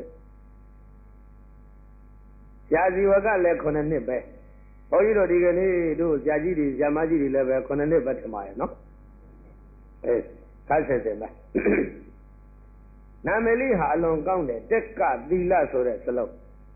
[SPEAKER 1] ဆရာဇီဝကလည်း9နှစ်ပဲဘုန်းကြီးတို့ဒီကနေ့တို့ဆရာကြီးတွေဆရာမကြီးတွေလည်းပဲ9နှစ်ပဲထင်ပါရဲ့နော်ခါဆက်တယ်ပဲနာမည်လေးဟာအလွန်ကောင်းတယ်တက်ကသီလဆိုတဲ့စလုံး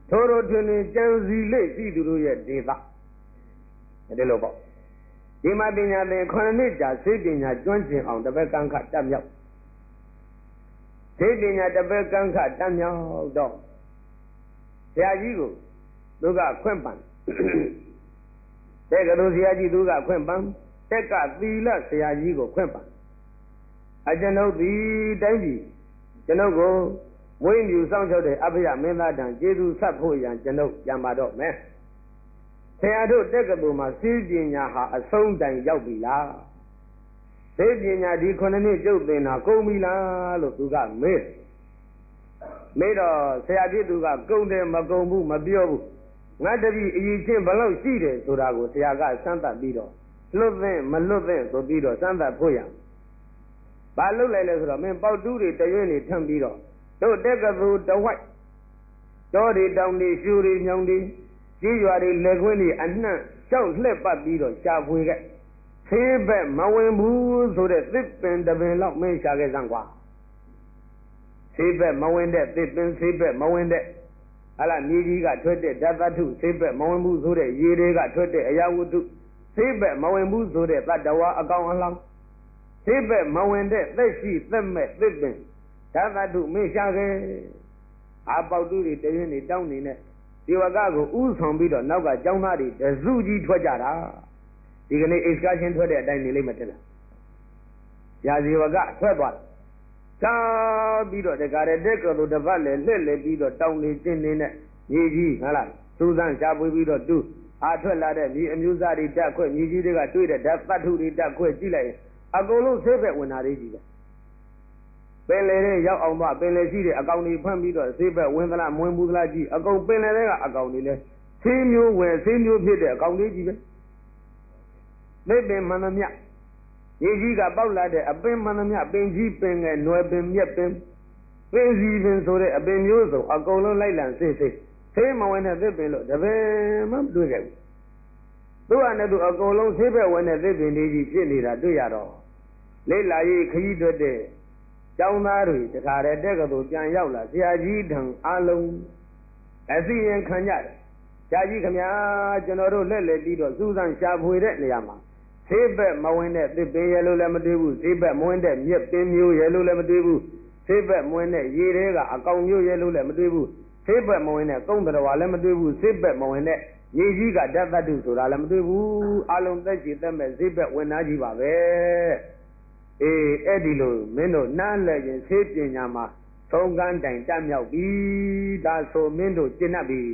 [SPEAKER 1] ထိုတို့တွင်ကြံစီလေ့ရှိသူတို့ရဲ့ဒေသဒီလိုပေါ့ဒီမှာပညာသင်9နှစ်ကြာစေပညာကျွမ်းကျင်အောင်တပည့်ကံခတက်မြောက်စေပညာတပည့်ကံခတက်မြောက်တော့ဆရာကြီးကိုသူကခွင့်ပန်တဲ့ကလေးဆရာကြီးသူကခွင့်ပန်တက်ကသီလဆရာကြီးကိုခွင့်ပန်အကျွန်ုပ်ဒီတိုင်းပြည်ကျွန်ုပ်ကိုမွေးမြူစောင့်ရှောက်တဲ့အဖေမင်းသားတန်ကျေးဇူးဆက်ဖို့ရန်ကျွန်ုပ်ပြန်ပါတော့မယ်ဆရာတို့တက်ကလေးမှာစေပညာဟာအဆုံးတိုင်ရောက်ပြီလားစေပညာဒီ9နှစ်ကျုပ်သင်တာကုန်ပြီလားလို့သူကမေးတော့ဆရာဖြစ်သူကကုန်တယ်မကုန်ဘူးမပြောဘူးငါတပည့်အရေးချင်းဘယ်လောက်ရှိတယ်ဆိုတာကိုဆရာကစမ်းသပ်ပြီးတော့လွတ်သင့်မလွတ်သင့်ဆိုပြီးတော့စမ်းသပ်ဖို့ရဘာလုပ်လိုက်လဲဆိုတော့မင်းပေါတူးတွေတရွင်းတွေထမ်းပြီးတော့တို့တက်ကသူတဝိုက်တောတွေတောင်တွေရှူတွေညောင်တွေကြီးရွာတွေလက်ခွင်းတွေအနှံ့ကြောက်လှက်ပတ်ပြီးတော့ရှာဖွေခဲ့ဆေးဘက်မဝင်ဘူးဆိုတဲ့သစ်ပင်တပင်လောက်မင်းရှာခဲ့စမ်းကွာဆေးဘက်မဝင်တဲ့သစ်ပင်ဆေးဘက်မဝင်တဲ့ဟာလာမြေကြီးကထွက်တဲ့ဓာတ်သတ္ထုဆေးဘက်မဝင်ဘူးဆိုတဲ့ရေတွေကထွက်တဲ့အရာဝတ္ထုဆေးဘက်မဝင်ဘူးဆိုတဲ့တတ္တဝါအကောင်အလောင်းဆေးဘက်မဝင်တဲ့သက်ရှိသက်မဲ့သစ်ပင်ဓာတ်သတ္ထုမင်းရှာခဲ့အာပေါတူတွေတရင်တွေတောင်းနေနဲ့ဒီဝကကိုဥဆောင်ပြီးတော့နောက်ကကျောင်းသားတွေတစုကြီးထွက်ကြတာဒီကနေ့ excursion ထွက်တဲ့အတိုင်းနေလိမ့်မယ်တဲ့လားရာဇီဝကထွက်သွားတာပြီးတော့တကားတဲ့တက်ကတော့တပတ်လေလှက်လေပြီးတော့တောင်းနေကျင်းနေနဲ့မြေကြီးဟုတ်လားစူးစမ်းရှားပွေပြီးတော့တူအားထွက်လာတဲ့မြေအမျိုးသားတွေတက်ခွဲမြေကြီးတွေကတွေ့တဲ့ဓာတ်သတ္ထုတွေတက်ခွဲကြည့်လိုက်ရင်အကုန်လုံးဆေးဘက်ဝင်တာလေးကြီးပဲပင်လေတဲ့ရောက်အောင်တော့ပင်လေရှိတဲ့အကောင်တွေဖမ်းပြီးတော့ဆေးဘက်ဝင်သလားမဝင်ဘူးလားကြည့်အကုန်ပင်လေတဲ့ကအကောင်တွေလဲဆေးမျိုးဝင်ဆေးမျိုးဖြစ်တဲ့အကောင်လေးကြီးပဲသိပင်မှန်သမျှရေကြီးကပေါက်လာတဲ့အပင်မှန်သမျှပင်ကြီးပင်ငယ်နွယ်ပင်မြက်ပင်ပင်စီပင်ဆိုတဲ့အပင်မျိုးစုံအကုန်လုံးလိုက်လံဆေးဆေးမဝင်တဲ့သစ်ပင်လို့တပင်မှမတွေ့ခဲ့ဘူးသူကနဲ့သူအကုန်လုံးဆေးဘက်ဝင်တဲ့သစ်ပင်လေးကြီးဖြစ်နေတာတွေ့ရတော့လိလာရေးခရီးတွေ့တဲ့ကျောင်းသားတွေတခါတည်းတက်ကတူပြန်ရောက်လာဆရာကြီးထံအားလုံးအစီရင်ခံကြတယ်ဆရာကြီးခင်ဗျာကျွန်တော်တို့လက်လက်ပြီးတော့စူးစမ်းရှာဖွေတဲ့နေရာမှာဆေးဘက်မဝင်တဲ့သစ်ပင်ရလို့လည်းမတွေ့ဘူးဆေးဘက်မဝင်တဲ့မြက်ပင်မျိုးရလို့လည်းမတွေ့ဘူးဆေးဘက်မဝင်တဲ့ရေတွေကအကောင်မျိုးရလို့လည်းမတွေ့ဘူးဆေးဘက်မဝင်တဲ့ကုန်းတော်ဝါလည်းမတွေ့ဘူးဆေးဘက်မဝင်တဲ့ရေကြီးကဓာတ်သတ္တုဆိုတာလည်းမတွေ့ဘူးအလုံးသက်ကြည်သက်မဲ့ဆေးဘက်ဝင်သားကြီးပါပဲအေးအဲ့ဒီလိုမင်းတို့နားလည်ရင်ဆေးပညာမှာသုံးကန်းတိုင်တက်မြောက်ပြီဒါဆိုမင်းတို့ကျင့်တတ်ပြီ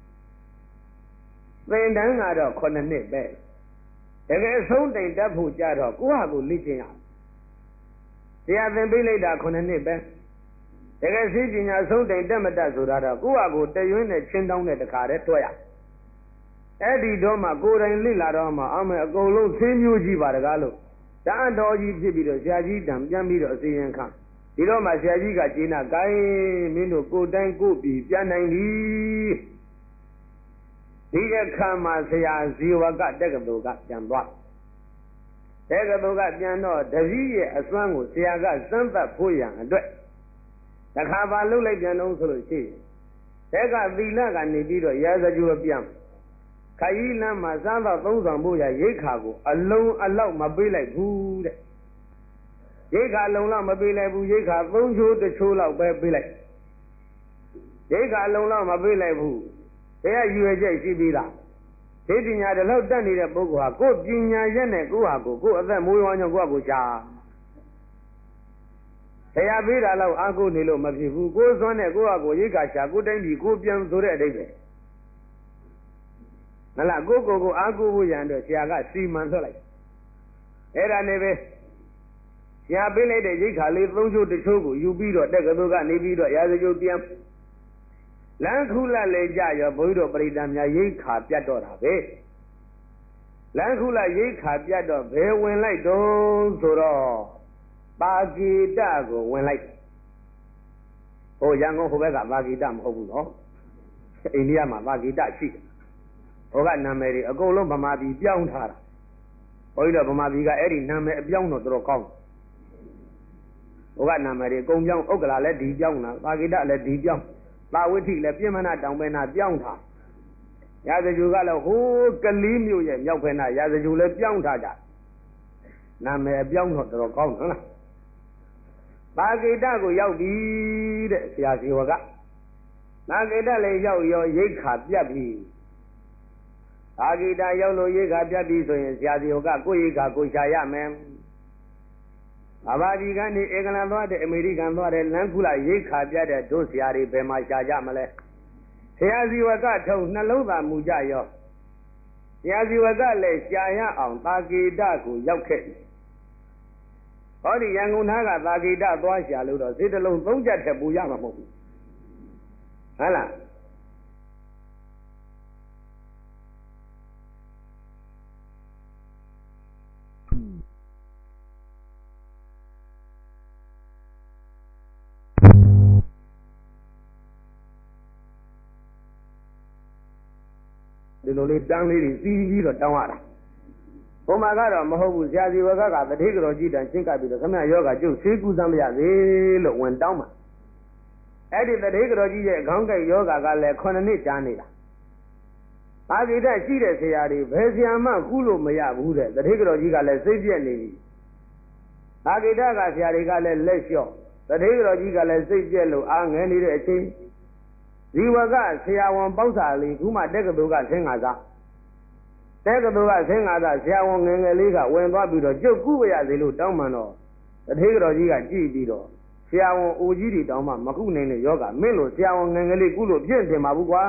[SPEAKER 1] သင်တန်းကတော့9နှစ်ပဲတကယ်ဆုံးတိုင်တက်ဖို့ကြတော့ကိုယ့်ဟာကိုလေ့ကျင့်ရတရားသင်ပေးလိုက်တာ9နှစ်ပဲတကယ်ဆေးပညာဆုံးတိုင်တက်မတက်ဆိုတာတော့ကိုယ့်ဟာကိုတရွင်းနဲ့ချင်းတောင်းတဲ့တခါတည်းတွက်ရအဲ့ဒီတော့မှကိုယ်တိုင်လေ့လာတော့မှအမေအကုန်လုံးဆေးမျိုးကြီးပါတကားလို့တန်တော်ကြီးဖြစ်ပြီးတော့ဆရာကြီးတံပြန်ပြီးတော့အစီရင်ခံဒီတော့မှဆရာကြီးကကျေနာကိုင်းမင်းတို့ကိုယ်တိုင်းကိုယ်ပြီးပြန်နိုင်ပြီဒီအခါမှာဆရာဇီဝကတက္ကသိုလ်ကပြန်သွားတက္ကသိုလ်ကပြန်တော့တပည့်ရဲ့အစွမ်းကိုဆရာကစမ်းသပ်ဖို့ရန်အတွက်တခါပါလှုပ်လိုက်ပြန်တော့ဆိုလို့ရှိရင်တက်ကသီလကနေပြီးတော့ရာဇဂိုပြန်ခရီးလမ်းမှာစားတော့သုံးဆောင်ဖို့ရရိတ်ခါကိုအလုံးအလောက်မပေးလိုက်ဘူးတဲ့ရိတ်ခါလုံးလောက်မပေးလိုက်ဘူးရိတ်ခါ3ချိုး1ချိုးလောက်ပဲပေးလိုက်ရိတ်ခါလုံးလောက်မပေးလိုက်ဘူးတရားရွယ်ချက်ရှိပြီးလားဒီပညာတလောက်တက်နေတဲ့ပုဂ္ဂိုလ်ဟာကိုယ်ပညာရက်နဲ့ကိုယ့်ဟာကိုယ်အသက်မွေးဝမ်းကြောင့်ကိုယ့်ဟာကိုယ်ရှာတရားပေးတာလောက်အားကိုးနေလို့မဖြစ်ဘူးကိုယ်စွမ်းနဲ့ကိုယ့်ဟာကိုယ်ရိတ်ခါရှာကိုယ်တိုင်းပြည်ကိုပြန်ဆိုတဲ့အတိတ်ပဲဟလာကိုအားကိုးဖို့ရန်တော့ဆရာကစီမံထွက်လိုက်အဲ့ဒါနဲ့ပဲဆရာပေးလိုက်တဲ့ရိတ်ခါလေး3ချိုး1ချိုးကိုယူပြီးတော့တက္ကသိုလ်ကနေပြီးတော့ရာဇဂိုပြန်လမ်းခုလလေကြရောဘုန်းကြီးတို့ပရိသတ်များရိတ်ခါပြတ်တော့တာပဲလမ်းခုလရိတ်ခါပြတ်တော့ဘယ်ဝင်လိုက်တော့ဆိုတော့ပါဂိတကိုဝင်လိုက်ဟိုရန်ကုန်ဟိုဘက်ကပါဂိတမဟုတ်ဘူးနော်အိန္ဒိယမှာပါဂိတရှိတယ်ဟိုကနာမည်တွေအကုန်လုံးဗမာပြည်ပြောင်းထားတာဘုန်းကြီးတို့ဗမာပြည်ကအဲ့ဒီနာမည်အပြောင်းတော့တော်တော်ကောင်းဟိုကနာမည်တွေအကုန်ပြောင်းဥက္ကလာလည်းဒီပြောင်းတာပါဂိတလည်းဒီပြောင်းသာဝတိလည်းပြင်မနာတောင်ပဲနာပြောင်းထားရာဇဂျူကလည်းဟိုးကလေးမျိုးရဲ့မြောက်ဖက်နာရာဇဂျူလည်းပြောင်းထားကြနာမည်အပြောင်းတော့တော်တော်ကောင်းဟုတ်လားသာဂိတကိုရောက်ပြီတဲ့ဆရာဇီဝကသာဂိတလည်းရောက်ရောရိတ်ခါပြတ်ပြီသာဂိတရောက်လို့ရိတ်ခါပြတ်ပြီဆိုရင်ဆရာဇီဝကကိုရိတ်ခါကိုရှာရမယ်အဘာဒီကနေအင်္ဂလန်သွားတဲ့အမေရိကန်သွားတဲ့လမ်းခုလာရိတ်ခါပြတ်တဲ့တို့ဆရာတွေဘယ်မှာရှာကြမလဲဆရာဇီဝကထုံနှလုံးသားမူကြရောဆရာဇီဝကလည်းရှာရအောင်သာဂိတကိုရောက်ခဲ့ပြီဟောဒီရန်ကုန်သားကသာဂိတသွားရှာလို့တော့စိတ်တလုံးသုံးချက်ထက်ပူရမှာမဟုတ်ဘူးဟုတ်လားဒီလိုလေးတန်းလေးတွေစီးပြီးတော့တောင်းရတာဘုံမှာကတော့မဟုတ်ဘူးဆရာစီဝကကတတိကတော်ကြီးတန်ရှင်းကပ်ပြီးတော့ခမရယောဂကျုပ်ဆေးကူးစမ်းမရသေးလို့ဝင်တောင်းပါအဲ့ဒီတတိကတော်ကြီးရဲ့ခေါင်းကိုက်ယောဂကလည်း9နှစ်ကြာနေတာအာဂိတရှိတဲ့ဆရာတွေဘယ်ဆရာမှကူးလို့မရဘူးတဲ့တတိကတော်ကြီးကလည်းစိတ်ပြက်နေပြီအာဂိတကဆရာတွေကလည်းလက်လျှော့တတိကတော်ကြီးကလည်းစိတ်ပြက်လို့အားငယ်နေတဲ့အချိန်ဇီဝကဆရာဝန်ပေါ့စာလေးခုမှတက္ကသိုလ်ကဆင်းငါသားတက္ကသိုလ်ကဆင်းငါသားဆရာဝန်ငယ်ငယ်လေးကဝင်သွားပြီးတော့ကျုပ်ကူးပါရစေလို့တောင်းပန်တော့တထေးတော်ကြီးကကြည့်ပြီးတော့ဆရာဝန်အိုကြီးတွေတောင်းမှမကုနိုင်တဲ့ယောဂမင်းလို့ဆရာဝန်ငယ်ငယ်လေးကုလို့ပြင့်တင်ပါဘူးကွာ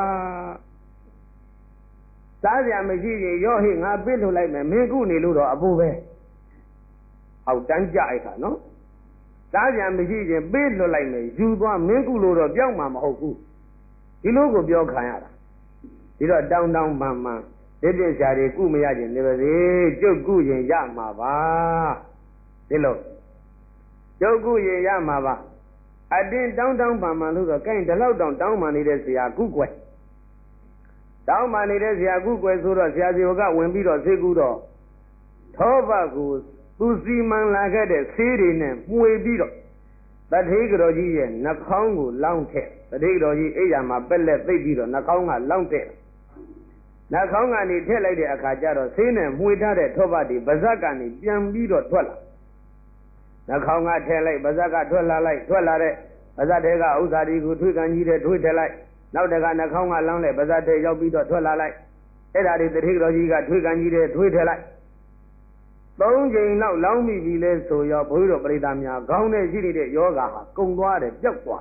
[SPEAKER 1] စားစရာမရှိရင်ရောဟိငါပြစ်ထုတ်လိုက်မယ်မင်းကုနေလို့တော့အပူပဲဟောက်တန်းကြအိုက်ခါနော်စားစရာမရှိရင်ပြစ်လွတ်လိုက်မယ်ယူသွားမင်းကုလို့တော့ပြောင်းမှာမဟုတ်ဘူးဒီလိုကိုပြောခံရတာဒီတော့တောင်းတောင်းပန်ပန်ဒီပြစ္ဆာတွေကုမရခြင်းနေပါစေကျုပ်ကုရင်ရမှာပါဒီလိုကျုပ်ကုရင်ရမှာပါအတင်းတောင်းတောင်းပန်ပန်လို့တော့ကိုင်းဒီလောက်တောင်းပန်နေတဲ့ဆရာကုကွယ်တောင်းပန်နေတဲ့ဆရာကုကွယ်ဆိုတော့ဆရာစီကဝင်ပြီးတော့ဆေးကုတော့သောဘကိုသူစီမံလာခဲ့တဲ့ဆေးတွေနဲ့မှွေပြီးတော့တထေးကတော်ကြီးရဲ့နှာခေါင်းကိုလောင်းထက်တထေးကတော်ကြီးအိယာမှာပက်လက်သိပ်ပြီးတော့နှာခေါင်းကလောင်းတဲ့နှာခေါင်းကနေထည့်လိုက်တဲ့အခါကျတော့ဆေးနဲ့မှွေထားတဲ့ထောပတ်တွေဗဇက်ကနေပြန်ပြီးတော့ထွက်လာနှာခေါင်းကထည့်လိုက်ဗဇက်ကထွက်လာလိုက်ထွက်လာတဲ့ဗဇက်တွေကဥစ္စာတွေကိုထွေးကန်ကြီးတဲ့ထွေးထည့်လိုက်နောက်တကနှာခေါင်းကလောင်းတဲ့ဗဇက်တွေရောက်ပြီးတော့ထွက်လာလိုက်အဲ့ဒါတွေတထေးကတော်ကြီးကထွေးကန်ကြီးတဲ့ထွေးထည့်လိုက်3ချိန်လောက်လောင်းမိပြီလဲဆိုရောဘုရားတော်ပရိသတ်များခေါင်းထဲရှိနေတဲ့ယောဂါဟာကုံသွားတယ်ပျောက်သွား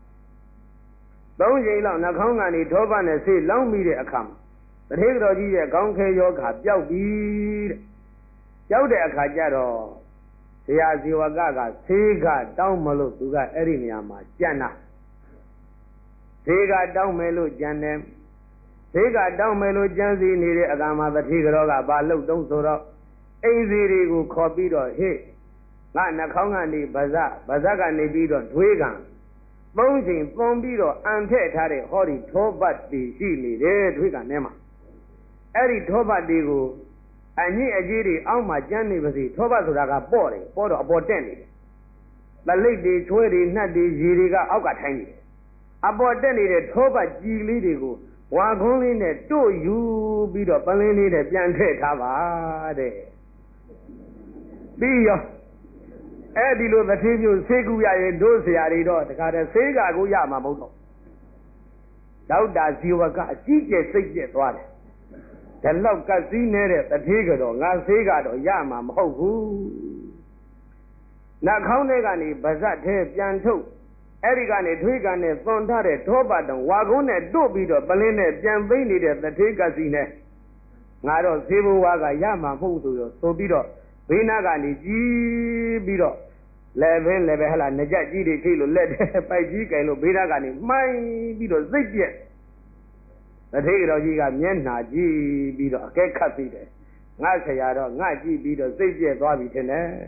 [SPEAKER 1] 3ချိန်လောက်နှာခေါင်းကနေထောပတ်နဲ့ဆေးလောင်းမိတဲ့အခါမှာတထေးတော်ကြီးရဲ့ခေါင်းခဲယောဂါပျောက်ပြီတဲ့ပျောက်တဲ့အခါကျတော့ဆရာဇီဝကဆေးကတောင်းမလို့သူကအဲ့ဒီနေရာမှာကြံ့တာဆေးကတောင်းမယ်လို့ကြံတယ်ဆေးကတောင်းမယ်လို့ကြံစီနေတဲ့အခါမှာတထေးတော်ကဘာလှုပ်တုံးဆိုတော့အိမ်စီတွေကိုခေါ်ပြီးတော့ဟေ့ငါနှာခေါင်းကနေဗဇက်ကနေပြီးတော့တွေးကံ3ချိန်သွန်ပြီးတော့အန်ထည့်ထားတဲ့ဟောဒီထောပတ်တီရှိနေတယ်တွေးကံထဲမှာအဲ့ဒီထောပတ်တီကိုအညစ်အကြေးတွေအောက်မှာကျန်းနေပါစေထောပတ်ဆိုတာကပေါ့တယ်ပေါ့တော့အပေါ်တက်နေတယ်တလိပ်တွေချွဲတွေနှက်တွေရေတွေကအောက်ကထိုင်းနေတယ်အပေါ်တက်နေတဲ့ထောပတ်ကြည်လေးတွေကိုဝါခွန်းလေးနဲ့တို့ယူပြီးတော့ပလင်းလေးနဲ့ပြန်ထည့်ထားပါတဲ့ပြီးရောအဲ့ဒီလိုတစ်ထေးမျိုးဆေးကူရရင်တို့ဆရာတွေတော့တခါတည်းဆေးကကိုရမှာမဟုတ်တော့ဒေါက်တာဇီဝကအကြီးကျယ်စိတ်ပြက်သွားတယ်ဒါလောက်ကစည်းနေတဲ့တစ်ထေးကတော့ငါဆေးကတော့ရမှာမဟုတ်ဘူးနှာခေါင်းထဲကနေဗဇက်ထဲပြန်ထုတ်အဲ့ဒီကနေထွေးကန်နဲ့သွန်ထားတဲ့ထောပတ်တောင်ဝါကုန်းနဲ့တို့ပြီးတော့ပလင်းနဲ့ပြန်သိမ့်နေတဲ့တစ်ထေးကစီနဲ့ငါတော့ဆေးဘဝကရမှာမဟုတ်ဆိုရောဆိုပြီးတော့ဘေးနာကနေကြီးပြီးတော့လည်းပဲဟလာငကြက်ကြီးတွေထိလို့လက်ထဲပိုက်ကြီးကင်လို့ဘေးနာကနေမှိုင်းပြီးတော့စိတ်ပြက်တထေးတော်ကြီးကမျက်နှာကြည့်ပြီးတော့အကဲခတ်ပြီးတယ်ငါဆရာတော့ငါကြည့်ပြီးတော့စိတ်ပြက်သွားပြီထင်တယ်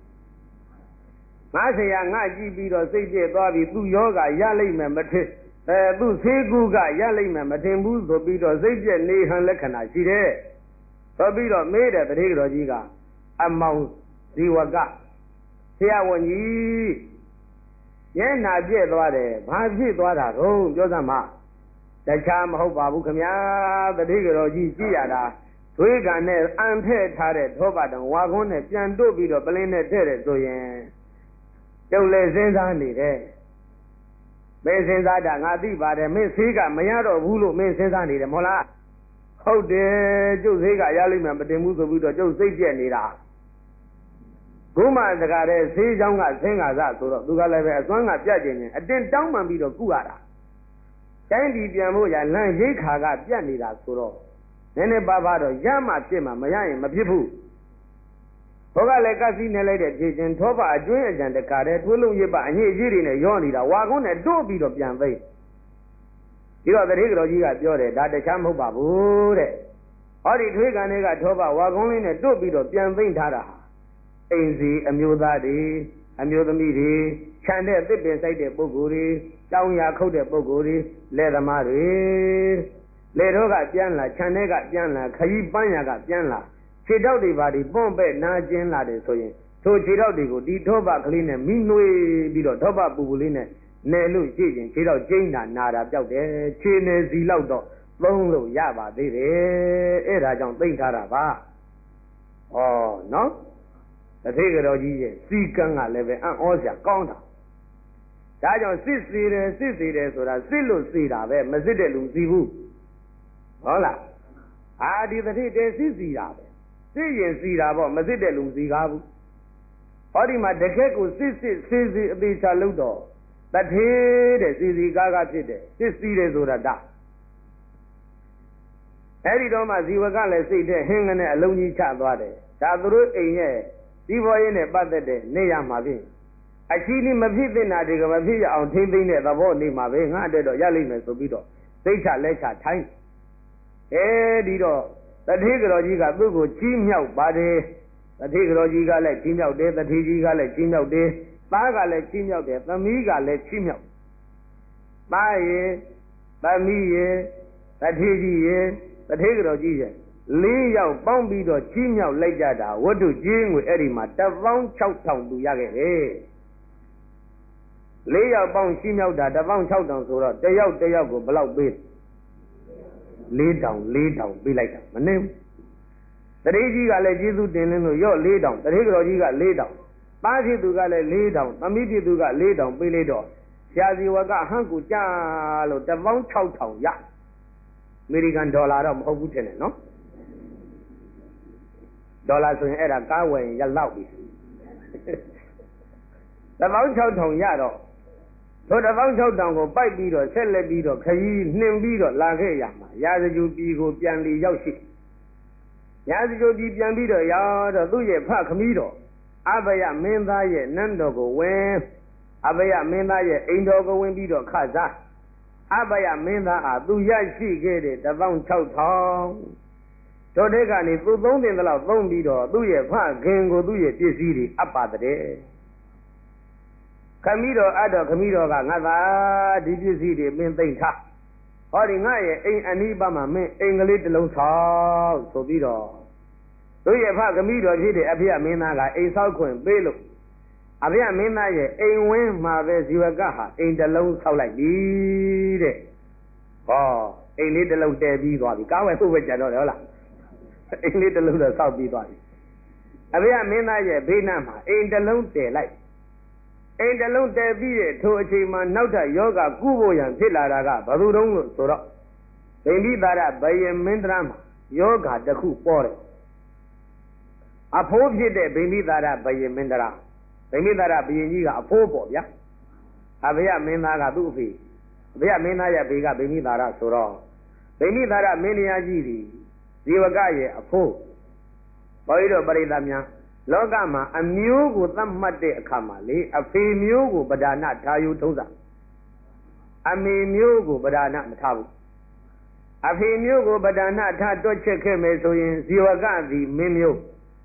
[SPEAKER 1] ငါဆရာငါကြည့်ပြီးတော့စိတ်ပြက်သွားပြီသူ့ယောဂရလိမ့်မယ်မထင်သူ့ဆေးကူကရလိမ့်မယ်မထင်ဘူးဆိုပြီးတော့စိတ်ပြက်နေဟန်လက္ခဏာရှိတယ်ဆိုပြီးတော့မေးတဲ့တထေးတော်ကြီးကအမောင်ဇီဝကဆရာဝန်ကြီးရဲနာပြည့်သွားတယ်ဘာဖြစ်သွားတာတော့ပြောစမ်းမတခြားမဟုတ်ပါဘူးခမညာတတိကတော်ကြီးကြည့်ရတာသွေးကန်နဲ့အန်ဖဲ့ထားတဲ့ထောပတ်တောင်ဝါကုန်းနဲ့ပြန်တို့ပြီးတော့ပလင်းနဲ့တဲ့တယ်ဆိုရင်ကျုပ်လည်းစဉ်းစားနေတယ်မင်းစဉ်းစားတာငါသိပါတယ်မင်းဆေးကမရတော့ဘူးလို့မင်းစဉ်းစားနေတယ်မဟုတ်လားဟုတ်တယ်ကျုပ်ဆေးကရလိမ့်မယ်မတင်ဘူးဆိုပြီးတော့ကျုပ်စိတ်ပြက်နေတာဘုမစကားတဲ့ဆေးချောင်းကဆင်းကားစားဆိုတော့သူကလည်းပဲအစွမ်းကပြတ်ကျင်နေအတင်းတောင်းပန်ပြီးတော့ကုရတာတိုင်းပြည်ပြန်ဖို့ရလမ်းရိတ်ခါကပြတ်နေတာဆိုတော့နည်းနည်းပါးပါးတော့ရမှဖြစ်မှာမရရင်မဖြစ်ဘူးဘောကလည်းကစီးနေလိုက်တဲ့ဖြည့်ချင်းထောပအကျွင်းအကြံတကာတဲ့တွေးလုံးရစ်ပအညစ်အကြေးတွေနဲ့ရောနေတာဝါကုန်းနဲ့တို့ပြီးတော့ပြန်သိဒီတော့တတိကတော်ကြီးကပြောတယ်ဒါတခြားမဟုတ်ပါဘူးတဲ့ဟောဒီထွေးကန်တွေကထောပဝါကုန်းလေးနဲ့တို့ပြီးတော့ပြန်သိမ့်ထားတာအိမ်စီအမျိုးသားတွေအမျိုးသမီးတွေခြံတဲ့သစ်ပင်စိုက်တဲ့ပုဂ္ဂိုလ်တွေတောင်ယာခုတ်တဲ့ပုဂ္ဂိုလ်တွေလယ်သမားတွေလယ်တော့ကပြန်လာခြံထဲကပြန်လာခရီးပန်းရာကပြန်လာခြေထောက်တွေပါဒီပွန့်ပဲ့နာကျင်းလာတယ်ဆိုရင်ထိုခြေထောက်တွေကိုဒီထောပကလေးနဲ့မိနွေပြီးတော့ထောပပူပူလေးနဲ့နယ်လို့ကြည့်ရင်ခြေထောက်ကျိန်းတာနာတာပြောက်တယ်ခြေနယ်စီလောက်တော့သုံးလို့ရပါသေးတယ်အဲ့ဒါကြောင့်သိမ့်ထားတာပါဩနော်တထေကတော်ကြီးရဲ့စီကံကလည်းပဲအံ့ဩစရာကောင်းတာဒါကြောင့်စစ်စေတယ်ဆိုတာစစ်လို့စေတာပဲမစစ်တဲ့လူစီဘူးဟုတ်လားအာဒီတထေတဲစစ်စီတာပဲစစ်ရင်စီတာပေါ့မစစ်တဲ့လူစီကားဘူးဟောဒီမှာတကက်ကိုစစ်စေအသေးချာလို့တော့တထေတဲ့စီကားဖြစ်တယ်စစ်စီတယ်ဆိုတာဒါအဲ့ဒီတော့မှဇီဝကလည်းစိတ်ထဲဟင်းငနဲ့အလုံးကြီးချသွားတယ်ဒါသူတို့အိမ်ရဲ့ဒီဘောရင်းနဲ့ပတ်သက်တဲ့နေရမှာဖြင့်အချီးนี่မဖြစ်သင့်တာတွေကမဖြစ်ရအောင်ထိမ့်သိမ့်တဲ့သဘောနေမှာပဲငါအတွက်တော့ရလိမ့်မယ်ဆိုပြီးတော့သိချလက်ချထိုင်းအဲဒီတော့တတိကတော်ကြီးကသူ့ကိုချီးမြှောက်ပါတယ်တတိကတော်ကြီးကလည်းချီးမြှောက်တယ်တတိကြီးကလည်းချီးမြှောက်တယ်သားကလည်းချီးမြှောက်တယ်သမီးကလည်းချီးမြှောက်သားရဲ့သမီးရဲ့တတိကြီးရဲ့တတိကတော်ကြီးရဲ့၄ယောက်ပေါင်းပြီးတော့ချီးမြှောက်လိုက်ကြတာဝတ္ထုကြီးငွေအဲ့ဒီမှာ16000သူရခဲ့တယ်၄ယောက်ပေါင်းချီးမြှောက်တာ16000ဆိုတော့တယောက်ကိုဘယ်လောက်ပေး4000ပေးလိုက်တာမနှင်းတတိကြီးကလည်းကျေးဇူးတင်လင်းလို့ရော့4000တတိကတော်ကြီးက4000သားဖြစ်သူကလည်း4000သမီးဖြစ်သူက4000ပေးလိုက်တော့ဆရာစီဝကဟန့်ကူကြလို့16000ရအမေရိကန်ဒေါ်လာတော့မဟုတ်ဘူးထင်တယ်နော်ဒေါ်လာဆိုရင်အဲ့ဒါကားဝယ်ရင်ရလောက်ပြီ16000ရတော့တို့16000ကိုပိုက်ပြီးတော့ဆက်လက်ပြီးတော့ခရီးနှင်ပြီးတော့လာခဲ့ရမှာရာဇဂျူပြည်ကိုပြန်လီရောက်ရှိရာဇဂျူပြည်ပြန်ပြီးတော့ရောက်တော့သူ့ရဲ့ဖခမီးတော်အဘယမင်းသားရဲ့နန်းတော်ကိုဝင်အဘယမင်းသားရဲ့အိမ်တော်ကိုဝင်ပြီးတော့ခစားအဘယမင်းသားအားသူရရှိခဲ့တဲ့16000တို့တဲ့ကနေသူသုံးတင်သလောက်သုံးပြီးတော့သူ့ရဲ့ဖခင်ကိုသူ့ရဲ့ပစ္စည်းတွေအပ်ပါတဲ့ခမီးတော်အပ်တော့ခမီးတော်ကငါသာဒီပစ္စည်းတွေမင်းသိမ့်ထားဟောဒီငါရဲ့အိမ်အနီးပါမှာမင်းအိမ်ကလေးတစ်လုံးဆောက်ဆိုပြီးတော့သူ့ရဲ့ဖခမီးတော်ဖြစ်တဲ့အဖေမင်းသားကအိမ်ဆောက်ခွင့်ပေးလို့အဖေမင်းသားရဲ့အိမ်ဝင်းမှာပဲဇီဝကဟာအိမ်တစ်လုံးဆောက်လိုက်ပြီတဲ့ဟောအိမ်လေးတစ်လုံးတည်ပြီးသွားပြီကားဝယ်ဖို့ပဲကြတော့တယ်ဟုတ်လားအိမ်လေးတစ်လုံးတော့ဆောက်ပြီးသွားပြီအဖေမင်းသားရဲ့ဘေးနားမှာအိမ်တစ်လုံးတည်လိုက်အိမ်တစ်လုံးတည်ပြီးတဲ့ထိုအချိန်မှာနောက်ထပ်ယောဂကုဖို့ရန်ဖြစ်လာတာကဘယ်သူတုံးလို့ဆိုတော့ဗိန္ဒိသာရဘယင်မင်းတရားမှာယောဂတစ်ခုပေါ်တယ်အဖိုးဖြစ်တဲ့ဗိန္ဒိသာရဘယင်မင်းတရားဗိန္ဒိသာရဘယင်ကြီးကအဖိုးပေါ့ဗျာအဘယမင်းသားကသူ့အဖေအဘယမင်းသားရဲ့ဘေကဗိန္ဒိသာရဆိုတော့ဗိန္ဒိသာရမင်းတရားကြီးဒီဇီဝကရဲ့အဖိုးဘုရားတော်ပရိသတ်များလောကမှာအမျိုးကိုသတ်မှတ်တဲ့အခါမှာလေအဖေမျိုးကိုပဒါနထားယူထုံးစားအမေမျိုးကိုပဒါနမထားဘူးအဖေမျိုးကိုပဒါနထားတွက်ချက်ခဲ့မယ်ဆိုရင်ဇီဝကသည်မင်းမျိုး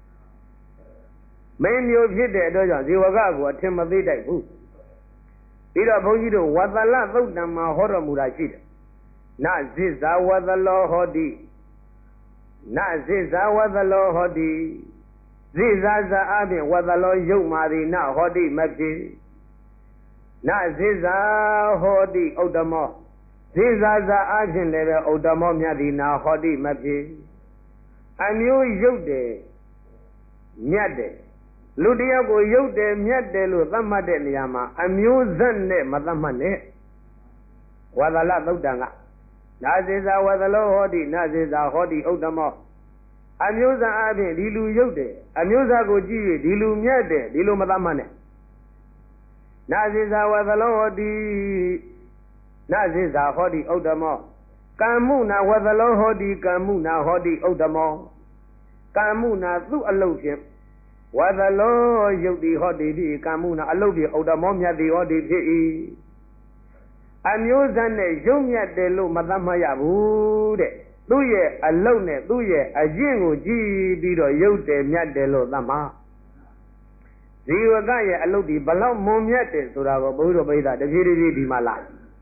[SPEAKER 1] ဖြစ်တဲ့အတွက်ကြောင့်ဇီဝကကိုအထင်မသေးတိုက်ဘူးပြီးတော့ဘုန်းကြီးတို့ဝသလသုတ်တံမှာဟောတော်မူတာရှိတယ်နဇိဇဝသလောဟောတိနဇိဇဝသလောဟောတိဇိဇာဇာအပြင်ဝသလောယုတ်မာသည်နဟောတိမဖြစ်နာဇိဇာဟောတိဥဒ္ဓမောဇိဇာဇာအချင်းလည်းပဲဥဒ္ဓမောမြတ်သည်နာဟောတိမဖြစ်အမျိုးရုပ်တယ်မြတ်တယ်လူတယောက်ကိုရုပ်တယ်မြတ်တယ်လို့သတ်မှတ်တဲ့နေရာမှာအမျိုးဇတ်နဲ့မသတ်မှတ်နဲ့ဝါဒလသုတ်တံကနာဇိဇာဝဒလောဟောတိနာဇိဇာဟောတိဥဒ္ဓမောအမျိုးဇာအပြင်ဒီလူရုပ်တယ်အမျိုးဇာကိုကြည့်၍ဒီလူမြတ်တယ်ဒီလိုမသတ်မှတ်နဲ့နာဇိဇာဝသလောဟောတိနာဇိဇာဟောတိဥဒ္ဓမောကမ္မှုနာဝသလောဟောတိကမ္မှုနာဟောတိဥဒ္ဓမောကမ္မှုနာသူ့အလုပ်ဖြင့်ဝသလောယုတ်တိဟောတိတိကမ္မှုနာအလုပ်ဖြင့်ဥဒ္ဓမောမြတ်တိဟောတိဖြစ်၏အမျိုးဇတ်နဲ့ရုပ်မြတ်တယ်လို့မသတ်မှတ်ရဘူးတဲ့သူ့ရဲ့အလုပ်နဲ့သူ့ရဲ့အကျင့်ကိုကြည့်ပြီးတော့ရုပ်တယ်မြတ်တယ်လို့သတ်မှတ်ဇီဝကရဲ့အလုပ်ဒီဘလောက်မွန်မြတ်တယ်ဆိုတာကိုဘုရားပိဋကတဖြည်းဖြည်းဒီမှာလာ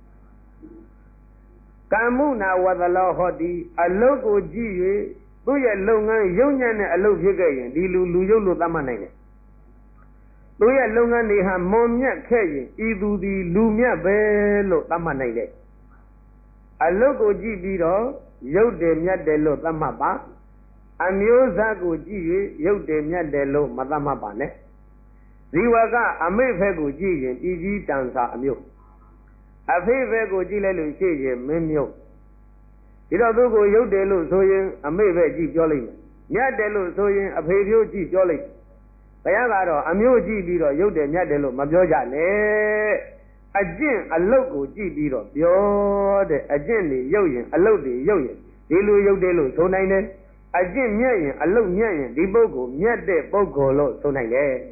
[SPEAKER 1] ကမ္မှုနာဝသလောဟောတိအလုပ်ကိုကြည့်၍သူ့ရဲ့လုပ်ငန်းရုပ်ညံ့တဲ့အလုပ်ဖြစ်ခဲ့ရင်ဒီလူရုပ်လို့သတ်မှတ်နိုင်တယ်သူ့ရဲ့လုပ်ငန်းတွေဟာမွန်မြတ်ခဲ့ရင်ဤသူသည်လူမြတ်ပဲလို့သတ်မှတ်နိုင်တယ်အလုပ်ကိုကြည့်ပြီးတော့ရုပ်တယ်မြတ်တယ်လို့သတ်မှတ်ပါအမျိုးသားကိုကြည့်၍ရုပ်တယ်မြတ်တယ်လို့မသတ်မှတ်ပါနဲ့ဇီဝကအမိဖက်ကိုကြည့်ရင်ပြည်ကြီးတန်စာအမျိုးအဖေဖက်ကိုကြည့်လိုက်လို့ရှိရင်မင်းမျိုးဒီတော့သူ့ကိုရုပ်တယ်လို့ဆိုရင်အမိဖက်ကြည့်ပြောလိုက်မယ်မြတ်တယ်လို့ဆိုရင်အဖေဖြိုးကြည့်ပြောလိုက်ဘုရားကတော့အမျိုးကြည့်ပြီးတော့ရုပ်တယ်မြတ်တယ်လို့မပြောကြနဲ့အကျင့်အလုတ်ကိုကြည့်ပြီးတော့ပြောတဲ့အကျင့်တွေရုပ်ရင်အလုတ်တွေရုပ်ရင်ဒီလိုရုပ်တယ်လို့ဆိုနိုင်တယ်အကျင့်မြတ်ရင်အလုတ်မြတ်ရင်ဒီပုဂ္ဂိုလ်မြတ်တဲ့ပုဂ္ဂိုလ်လို့ဆိုနိုင်တယ်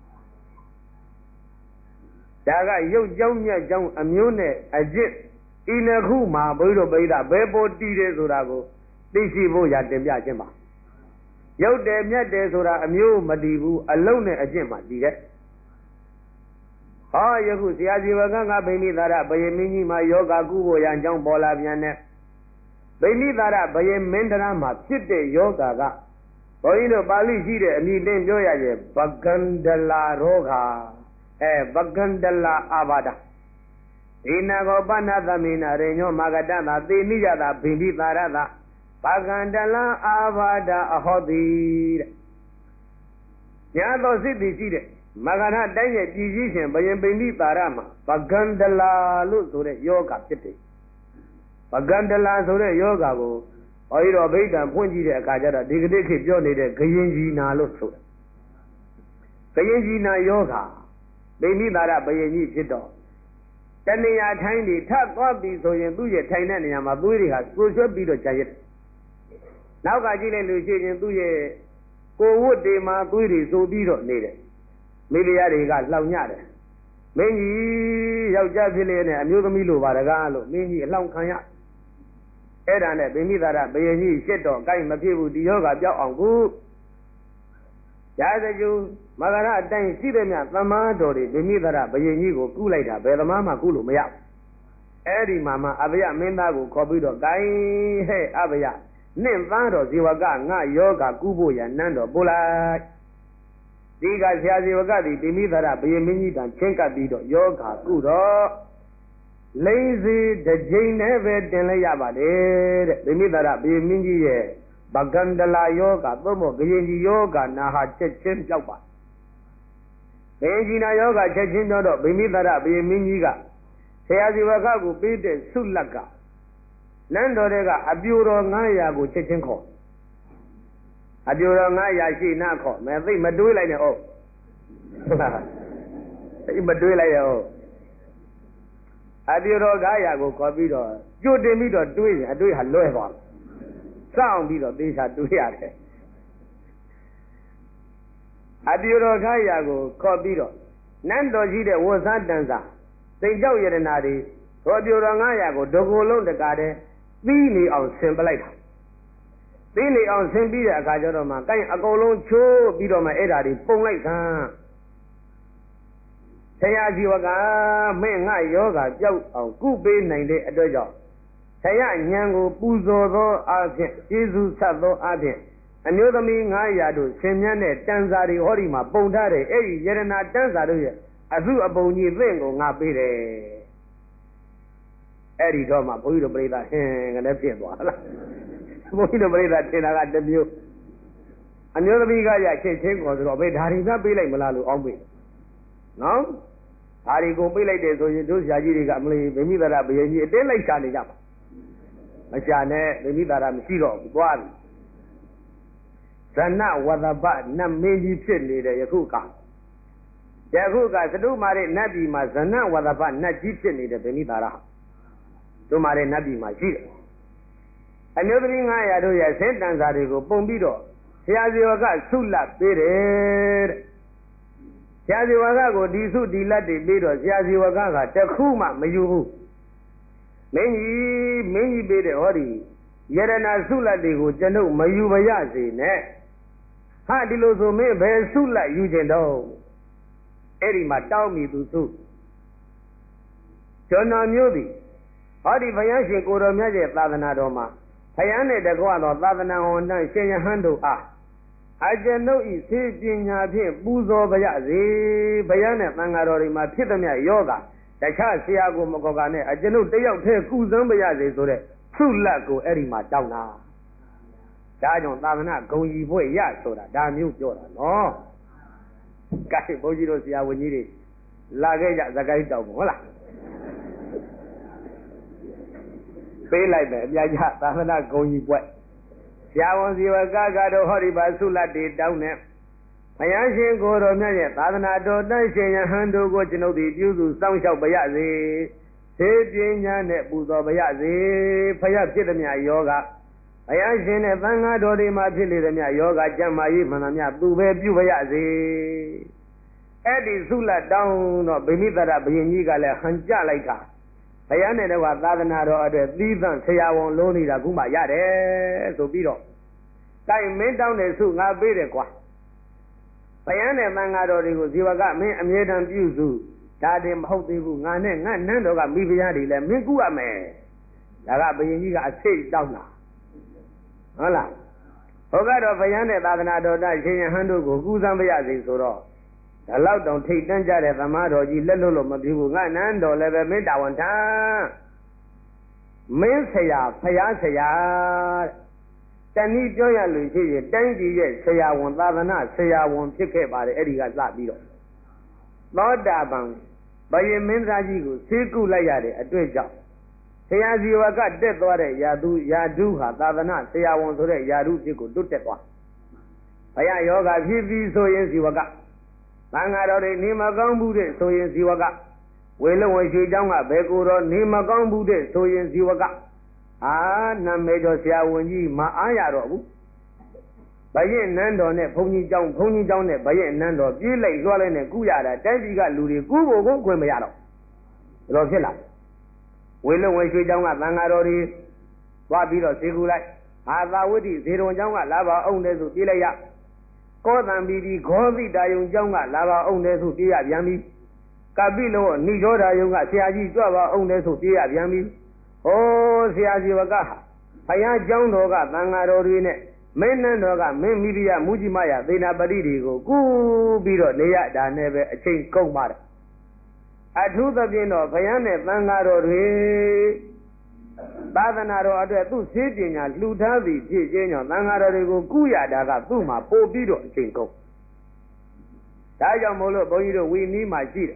[SPEAKER 1] ဒါကရုပ်ကြောင်းမြတ်ကြောင်းအမျိုးနဲ့အကျင့်ဤနှစ်ခုမှာဘုရားပိဋကဘယ်ပေါ်တည်တယ်ဆိုတာကိုသိရှိဖို့ရတင်ပြခြင်းပါရုပ်တယ်မြတ်တယ်ဆိုတာအမျိုးမတည်ဘူးအလုံးနဲ့အကျင့်မှတည်တဲ့ဟောယခုဆရာဇီဝကဗိမိသာရဘယမင်းကြီးမှာယောဂကုဖို့ရန်ကြောင်းပေါ်လာပြန်တဲ့ဗိမိသာရဘယမင်းတရာမှာဖြစ်တဲ့ယောဂကဘုန်းကြီးတို့ပါဠိရှိတဲ့အမည်တင်ပြောရရဲ့ဗကန္ဒလာရောဂါဗကန္ဒလာအာဘာဒဒေနာကောပနာသမေနာရေညောမာဂတသာသေနိယတာဗိမိသာရသာဗကန္ဒလာအာဘာဒအဟောတိတဲ့ညာတော်စိတ်တည်ရှိတဲ့မဂရတိုင်းရဲ့ပြည်ကြီးရှင်ဘယင်ပိဋိပါရမှာဗကန္ဒလာလို့ဆိုတဲ့ယောဂဖြစ်တယ်ဗကန္ဒလာဆိုတဲ့ယောဂကိုဘုရားတော်ဗိဓံဖွင့်ကြည့်တဲ့အခါကျတော့ဒီကနေ့ခေတ်ပြောနေတဲ့ဂယင်ကြီးနာလို့ဆိုတယ်ဂယင်ကြီးနာယောဂပိဋိပါရဘယင်ကြီးဖြစ်တော့တဏှာထိုင်းတွေထပ်သွားပြီဆိုရင်သူ့ရဲ့ထိုင်တဲ့နေရာမှာသွေးတွေဟာဆွဆွဲပြီးတော့ကြာရက်နောက်ကကြည့်လိုက်လို့ရှိရင်သူ့ရဲ့ကိုဝတ်တွေမှာသွေးတွေစိုးပြီးတော့နေတယ်မိဖုရားတွေကလှောင်ညတယ်မင်းကြီးယောက်ျားဖြစ်လေနဲ့အမျိုးသမီးလိုပါတကားလို့မင်းကြီးအလှောင်ခံရအဲ့ဒါနဲ့ဗိမိသာရဘယင်ကြီးရှစ်တော့ကိုက်မဖြစ်ဘူးဒီယောဂပြောက်အောင်ခုရာဇဂျူမဂရအတိုင်းရှိတဲ့မြတ်သမားတော်တွေဗိမိသာရဘယင်ကြီးကိုကုလိုက်တာဘယ်သမားမှကုလို့မရဘူးအဲ့ဒီမှာမှအဘယမင်းသားကိုခေါ်ပြီးတော့ကိုင်းဟဲ့အဘယနင့်သားတော်ဇေဝကငါယောဂကုဖို့ရနန်းတော်ပို့လိုက်ဒီကဆရာဇေဝကသည်ဗိမိသာရဘယင်မင်းကြီးတန်ချင်းကပ်ပြီးတော့ယောဂကုတော့လိမ့်စီတစ်ချိန်နဲ့ပဲတင်လိုက်ရပါတယ်တဲ့ဗိမိသာရဘယင်မင်းကြီးရဲ့ဗကန္ဒလာယောဂသို့မဟုတ်ဂယင်ကြီးယောဂနာဟာချက်ချင်းပြောက်ပါဂယင်ကြီးနာယောဂချက်ချင်းပြောတော့ဗိမိသာရဘယင်မင်းကြီးကဆရာဇေဝကကိုပေးတဲ့ဆုလက်ကနန်းတော်တွေကအပြိုတော်900ကိုချက်ချင်းခေါ်အပြိုတော်900ရှိနာခေါ်မယ်သိမတွေးလိုက်နဲ့ဟုတ်သိမတွေးလိုက်ရဟုတ်အပြိုတော်900ကိုခေါ်ပြီးတော့ကြိုတင်ပြီးတော့တွေးရင်အတွေးဟာလွဲသွားတယ်စောင့်ပြီးတော့သေချာတွေးရတယ်အပြိုတော်900ကိုခေါ်ပြီးတော့နန်းတော်ရှိတဲ့ဝတ်စားတန်စာစိန်ကြောက်ရတနာတွေသောအပြိုတော်900ကိုဒဂိုလုံးတကားတဲ့သီးနေအောင်ဆင်ပလိုက်တာသီးနေအောင်ဆင်ပြီးတဲ့အခါကျတော့မှကိုင်းအကုန်လုံးချိုးပြီးတော့မှအဲ့ဓာတွေပုံလိုက်ခံဆရာဇီဝကမင်းငါယောဂပြောက်အောင်ကုပေးနိုင်တဲ့အတွက်ကြောင့်ဆရာဉာဏ်ကိုပူဇော်သောအားဖြင့်ကျေးဇူးဆက်သောအားဖြင့်အမျိုးသမီး900တို့ဆင်မြန်းတဲ့တန်စာတွေဟောဒီမှာပုံထားတယ်အဲ့ဒီယရနာတန်စာတို့ရဲ့အစုအပုံကြီးသင့်ကိုငါပေးတယ်အဲ့ဒီတော့မှဘုန်းကြီးတို့ပြိဿဟင်းကလည်းဖြစ်သွားလားဘုန်းကြီးတို့ပြိဿထင်တာကတစ်မျိုးအမျိုးသမီးကရချက်ချင်းခေါ်ဆိုတော့ဘေးဒါရီကပေးလိုက်မလားလို့အောင်းပေးနော်ဒါရီကိုပေးလိုက်တယ်ဆိုရင်တို့ဆရာကြီးတွေကအမလေးဗိမိသာရဘယင်ကြီးအတင်းလိုက်ရှာနေကြပါမရှာနဲ့ဗိမိသာရမရှိတော့ဘူးသွားပြီဇဏဝဒပနတ်မင်းကြီးဖြစ်နေတဲ့ယခုကသတုမာရဲ့နတ်ပြည်မှာဇဏဝဒပနတ်ကြီးဖြစ်နေတဲ့ဗိမိသာရတို့မာရဲ့နတ်ပြည်မှာရှိတယ်အမျိုးသမီး900တို့ရဲ့ဆင်းတန်စာတွေကိုပုံပြီးတော့ဆရာဇေဝကဆုလတ်ပေးတယ်တဲ့ဆရာဇေဝကကိုဒီဆုဒီလတ်တွေပေးတော့ဆရာဇေဝကကတခုမှမယူဘူးမင်းကြီးပေးတဲ့ဟောဒီယရဏဆုလတ်တွေကိုကျွန်ုပ်မယူပါရစေနဲ့ဟာဒီလိုဆိုမင်းဘယ်ဆုလတ်ယူကျင်တော့အဲ့ဒီမှာတောင်းမိသူဆုကျွန်တော်မျိုးသည်ဟောဒီဘုရားရှင်ကိုတော်မြတ်ရဲ့သာသနာတော်မှာဘုရားနဲ့တကွသောသာသနာဟောနှံရှင်ယဟန်တို့အားအကျွန်ုပ်ဤစေပညာဖြင့်ပူဇော်ပါရစေဘုရားနဲ့သံဃာတော်တွေမှာဖြစ်သမျှယောဂတခြားဆရာကိုမကောကနဲ့အကျွန်ုပ်တယောက်တည်းကုသံပါရစေဆိုတဲ့ဆုလတ်ကိုအဲ့ဒီမှာတောင်းတာဒါကြောင့်သာသနာဂုံကြီးဘွဲ့ရဆိုတာဒါမျိုးပြောတာနော်ကဲဘုန်းကြီးတို့ဆရာဝန်ကြီးတွေလာခဲ့ကြသကိုင်းတောက်ဟုတ်လားပေးလိုက်မယ်အပြာကြသာသနာဂုံကြီးဘွဲ့ဆရာဝန်ဇေဝကကတော့ဟောဒီပါဆုလတ်တွေတောင်းနေဘုရားရှင်ကိုယ်တော်မြတ်ရဲ့သာသနာတော်တန်ရှင်ယဟန်တို့ကိုကျွန်ုပ်ဒီပြုစုစောင့်ရှောက်ပါရစေသေပညာနဲ့ပူဇော်ပါရစေဖယားဖြစ်သည်များယောဂဘုရားရှင်နဲ့သံဃာတော်တွေမှာဖြစ်လေသည်များယောဂကျမ်းမာရေးမှန်သမျှသူပဲပြုပါရစေအဲ့ဒီဆုလတ်တောင်းတော့ဗိမိသရဘုရင်ကြီးကလည်းဟန်ကြလိုက်တာဘုရားနဲ့တော့သာသနာတော်အတွက်သီးသန့်ဆရာဝန်လုံးနေတာခုမှရတယ်ဆိုပြီးတော့တိုင်မင်းတောင်းတဲ့ဆုငါပေးတယ်ကွာဘုရားနဲ့သံဃာတော်တွေကိုဇေဝကမင်းအမြဲတမ်းပြုစုဒါတင်မဟုတ်သေးဘူးငါနဲ့ငါနန်းတော်ကမိဖုရားတွေလည်းမင်းကုရမယ်ဒါကဘုရင်ကြီးကအစိတ်တောင်းတာဟုတ်လားဟောကတော့ဘုရားနဲ့သာသနာတော်တရှင်ယဟန်တို့ကိုကုသံပါရစေဆိုတော့ဒါလောက်တောင်ထိတ်တန်းကြတဲ့သမားတော်ကြီးလက်လို့မပြုဘူးငါနန်းတော်လည်းပဲမင်းတာဝန်ထမ်းမင်းဆရာဖယားဆရာတဏှိပြောရလို့ရှိရင်တိုင်းပြည်ရဲ့ဆရာဝန်သာသနာဆရာဝန်ဖြစ်ခဲ့ပါတယ်အဲ့ဒီကစပြီးတော့သောတာပန်ဘယင်မင်းသားကြီးကိုဆေးကုလိုက်ရတဲ့အတွေ့အကြောင်းဆရာဇီဝကတက်သွားတဲ့ယာဓုဟာသာသနာဆရာဝန်ဆိုတဲ့ယာဓုဖြစ်ကိုတွတ်တက်သွားဘုရားယောဂဖြစ်ပြီးဆိုရင်ဇီဝကသံဃာတော်တွေနေမကောင်းဘူးတဲ့ဆိုရင်ဇီဝကဝေလုံးဝရွှေเจ้าကဘယ်ကိုတော့နေမကောင်းဘူးတဲ့ဆိုရင်ဇီဝကနာမည်ကျော်ဆရာဝန်ကြီးမအားရတော့ဘူးဘယင်နန်းတော်နဲ့ဘုန်းကြီးเจ้าနဲ့ဘယင်နန်းတော်ပြေးလိုက်လွှားလိုက်နဲ့ကုရတာတိုင်းပြည်ကလူတွေကုဖို့ကိုခွင့်မရတော့ဘယ်လိုဖြစ်လာဝေလုံးဝရွှေเจ้าကသံဃာတော်တွေသွားပြီးတော့ဈေးကူလိုက်သာဝတိဇေရုံเจ้าကလာပါအောင်တဲ့ဆိုပြေးလိုက်ရကောသံပီတိဂောတိတာယုံเจ้าကလာပါအောင်တဲ့ဆိုပြေးရပြန်ပြီကပိလောနိရောဓယုံကဆရာကြီးကြွပါအောင်တဲ့ဆိုပြေးရပြန်ပြီဟောဆရာဇီဝကဘုရားကျောင်းတော်ကသံဃာတော်တွေနဲ့မင်းနန်းတော်ကမင်းမိဖုရားမူကြီးမရသေနာပတိတွေကိုကူပြီးတော့နေရတာနဲ့ပဲအချိန်ကုန်ပါတယ်အထူးသဖြင့်တော့ဘုရားနဲ့သံဃာတော်တွေသာသနာတော်အတွက်သူ့စေပညာလှူထားသည်ဖြစ်ခြင်းကြောင့်သံဃာတော်တွေကိုကုရတာကသူ့မှာပို့ပြီးတော့အချိန်ကုန်ဒါကြောင့်မို့လို့ဘုန်းကြီးတို့ဝီနည်းမှာရှိတယ်